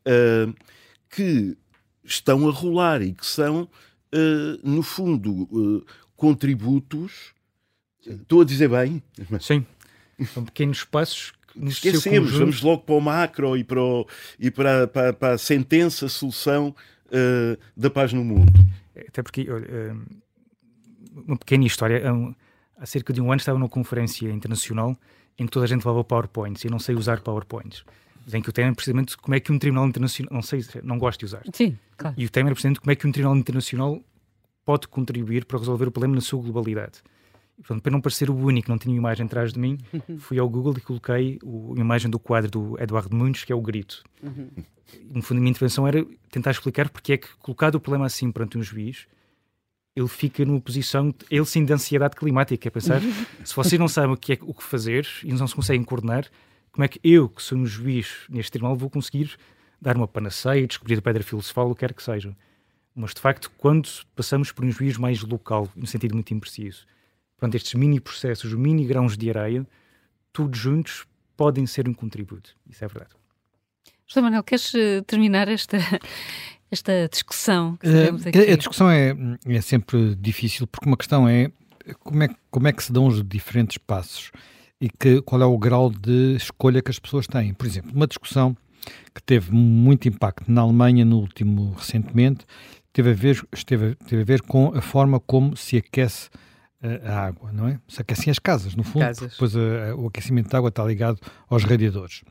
que estão a rolar e que são, no fundo, contributos. Estou a dizer bem? Sim. São pequenos passos. Esquecemos, vamos logo para o macro e para a sentença, a solução da paz no mundo. Até porque, olha, uma pequena história. Há cerca de um ano estava numa conferência internacional em que toda a gente levava PowerPoints e eu não sei usar PowerPoints. Em que o tema é precisamente como é que um tribunal internacional... Não gosto de usar. Sim, claro. E o tema é precisamente como é que um tribunal internacional pode contribuir para resolver o problema na sua globalidade. E, portanto, para não parecer o único que não tinha uma imagem atrás de mim, fui ao Google e coloquei a imagem do quadro do Eduardo Munch, que é o Grito. No fundo, a minha intervenção era tentar explicar porque é que, colocado o problema assim perante um juiz, ele fica numa posição, ele sim, de ansiedade climática, é pensar, se vocês não sabem o que fazer e não se conseguem coordenar, como é que eu, que sou um juiz neste tribunal, vou conseguir dar uma panaceia, descobrir a pedra filosofal, o que quer que seja. Mas, de facto, quando passamos por um juiz mais local, no sentido muito impreciso, portanto, estes mini processos, mini grãos de areia, todos juntos podem ser um contributo. Isso é verdade. José Manuel, queres terminar esta discussão que temos aqui? A discussão é sempre difícil, porque uma questão é como é que se dão os diferentes passos e qual é o grau de escolha que as pessoas têm. Por exemplo, uma discussão que teve muito impacto na Alemanha recentemente, teve a ver com a forma como se aquece a água, não é? Se aquecem as casas, no fundo, depois o aquecimento da água está ligado aos radiadores.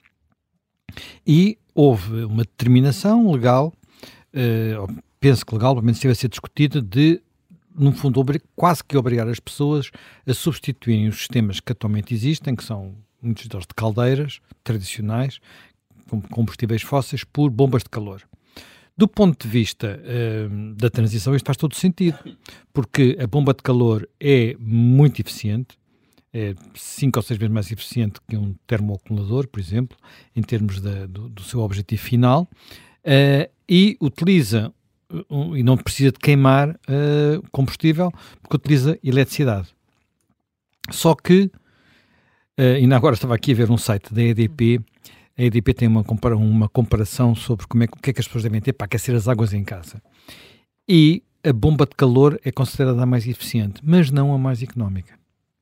E houve uma determinação legal, penso que legal, pelo menos esteve a ser discutida, de, no fundo, quase que obrigar as pessoas a substituírem os sistemas que atualmente existem, que são muitos deles de caldeiras tradicionais, com combustíveis fósseis, por bombas de calor. Do ponto de vista da transição, isto faz todo sentido, porque a bomba de calor é muito eficiente, é 5 ou 6 vezes mais eficiente que um termoacumulador, por exemplo, em termos do seu objetivo final, e utiliza, e não precisa de queimar combustível, porque utiliza eletricidade. Só que, ainda agora estava aqui a ver um site da EDP. A EDP tem uma comparação sobre o que é que as pessoas devem ter para aquecer as águas em casa. E a bomba de calor é considerada a mais eficiente, mas não a mais económica.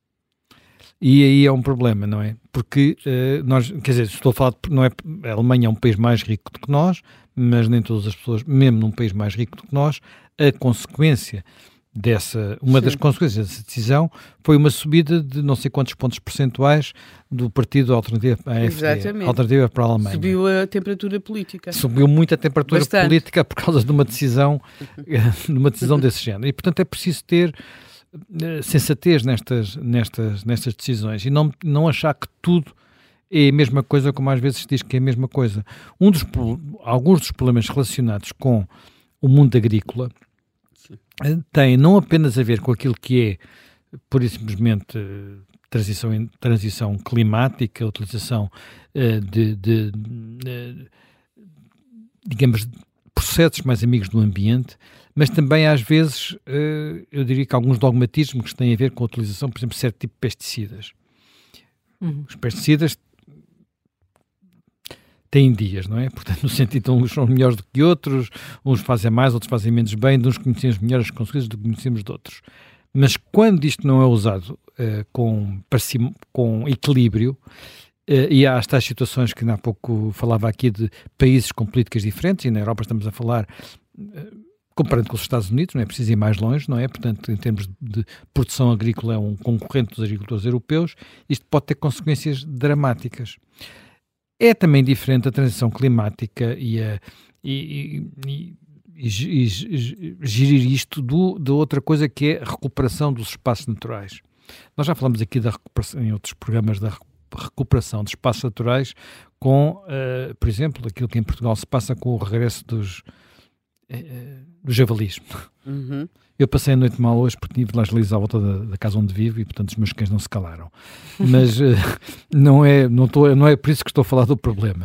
E aí é um problema, não é? Porque nós, quer dizer, estou a falar, a Alemanha é um país mais rico do que nós, mas nem todas as pessoas, mesmo num país mais rico do que nós, a consequência uma das consequências dessa decisão foi uma subida de não sei quantos pontos percentuais do partido Alternativa para a Alemanha. Subiu a temperatura política. Subiu muito a temperatura política por causa de uma decisão desse género. E, portanto, é preciso ter sensatez nestas decisões e não achar que tudo é a mesma coisa, como às vezes se diz que é a mesma coisa. Alguns dos problemas relacionados com o mundo agrícola tem não apenas a ver com aquilo que é, pura e simplesmente, transição climática, utilização digamos, processos mais amigos do ambiente, mas também, às vezes, eu diria que alguns dogmatismos que têm a ver com a utilização, por exemplo, de certo tipo de pesticidas. Os pesticidas têm dias, não é? Portanto, no sentido de uns são melhores do que outros, uns fazem mais, outros fazem menos bem, de uns conhecemos melhor as consequências do que conhecemos de outros. Mas quando isto não é usado com equilíbrio, e há estas situações que há pouco falava aqui de países com políticas diferentes, e na Europa estamos a falar, comparando com os Estados Unidos, não é preciso ir mais longe, não é? Portanto, em termos de produção agrícola, é um concorrente dos agricultores europeus, isto pode ter consequências dramáticas. É também diferente a transição climática e gerir isto de outra coisa que é a recuperação dos espaços naturais. Nós já falamos aqui da recuperação, em outros programas, da recuperação de espaços naturais com, por exemplo, aquilo que em Portugal se passa com o regresso dos javalis. Uhum. Eu passei a noite mal hoje porque tive lá gelis à volta da casa onde vivo e, portanto, os meus cães não se calaram. Mas não é por isso que estou a falar do problema.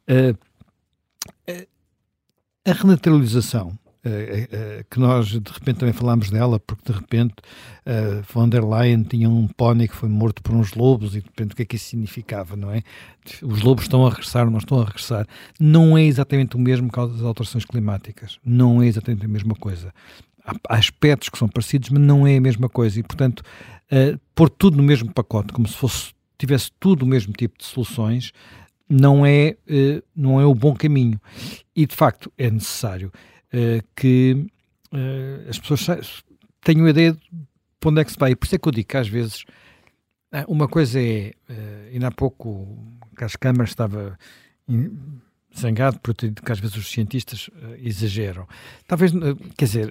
A renaturalização, que nós de repente também falámos dela, porque de repente von der Leyen tinha um pónei que foi morto por uns lobos e de repente o que é que isso significava, não é? Os lobos estão a regressar, não estão a regressar. Não é exatamente o mesmo que as alterações climáticas. Não é exatamente a mesma coisa. Há aspectos que são parecidos, mas não é a mesma coisa. E, portanto, pôr tudo no mesmo pacote, como se tivesse tudo o mesmo tipo de soluções, não é o bom caminho. E, de facto, é necessário que as pessoas tenham a ideia de para onde é que se vai. E por isso é que eu digo que, às vezes, uma coisa é... ainda há pouco, o Carlos Câmara estava... zangado por ter dito que às vezes os cientistas exageram. Talvez, quer dizer,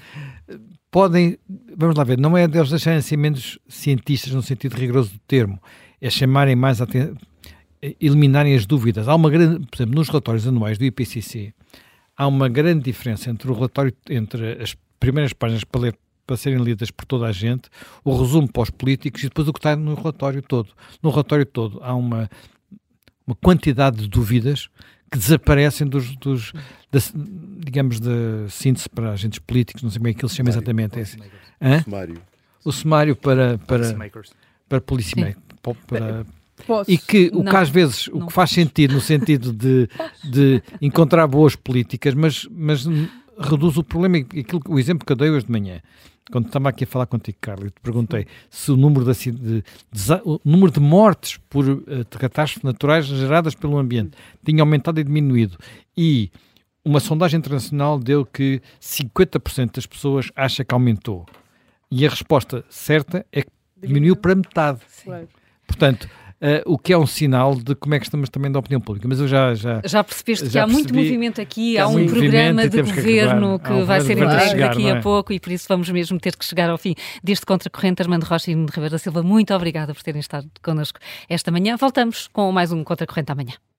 podem, vamos lá ver, não é deles deixarem ser menos cientistas no sentido rigoroso do termo, é chamarem mais eliminarem as dúvidas. Há uma grande, por exemplo, nos relatórios anuais do IPCC, há uma grande diferença entre o relatório, entre as primeiras páginas para serem lidas por toda a gente, o resumo para os políticos e depois o que está no relatório todo. No relatório todo há uma quantidade de dúvidas que desaparecem digamos, da síntese para agentes políticos, não sei como é que ele se chama exatamente. O sumário para policymakers. E que o que às vezes o que faz sentido no sentido de encontrar boas políticas, mas reduz o problema. O exemplo que eu dei hoje de manhã, quando estava aqui a falar contigo, Carlos, te perguntei se o número de mortes por catástrofes naturais geradas pelo ambiente tinha aumentado e diminuído. E uma sondagem internacional deu que 50% das pessoas acha que aumentou. E a resposta certa é que diminuiu para metade. Claro. Portanto, o que é um sinal de como é que estamos também da opinião pública. Mas eu já percebeste que há muito movimento aqui, há um programa de governo que vai ser entregue daqui a pouco e por isso vamos mesmo ter que chegar ao fim deste Contracorrente. Armando Rocha e Nuno Ribeiro da Silva, muito obrigada por terem estado connosco esta manhã. Voltamos com mais um Contracorrente amanhã.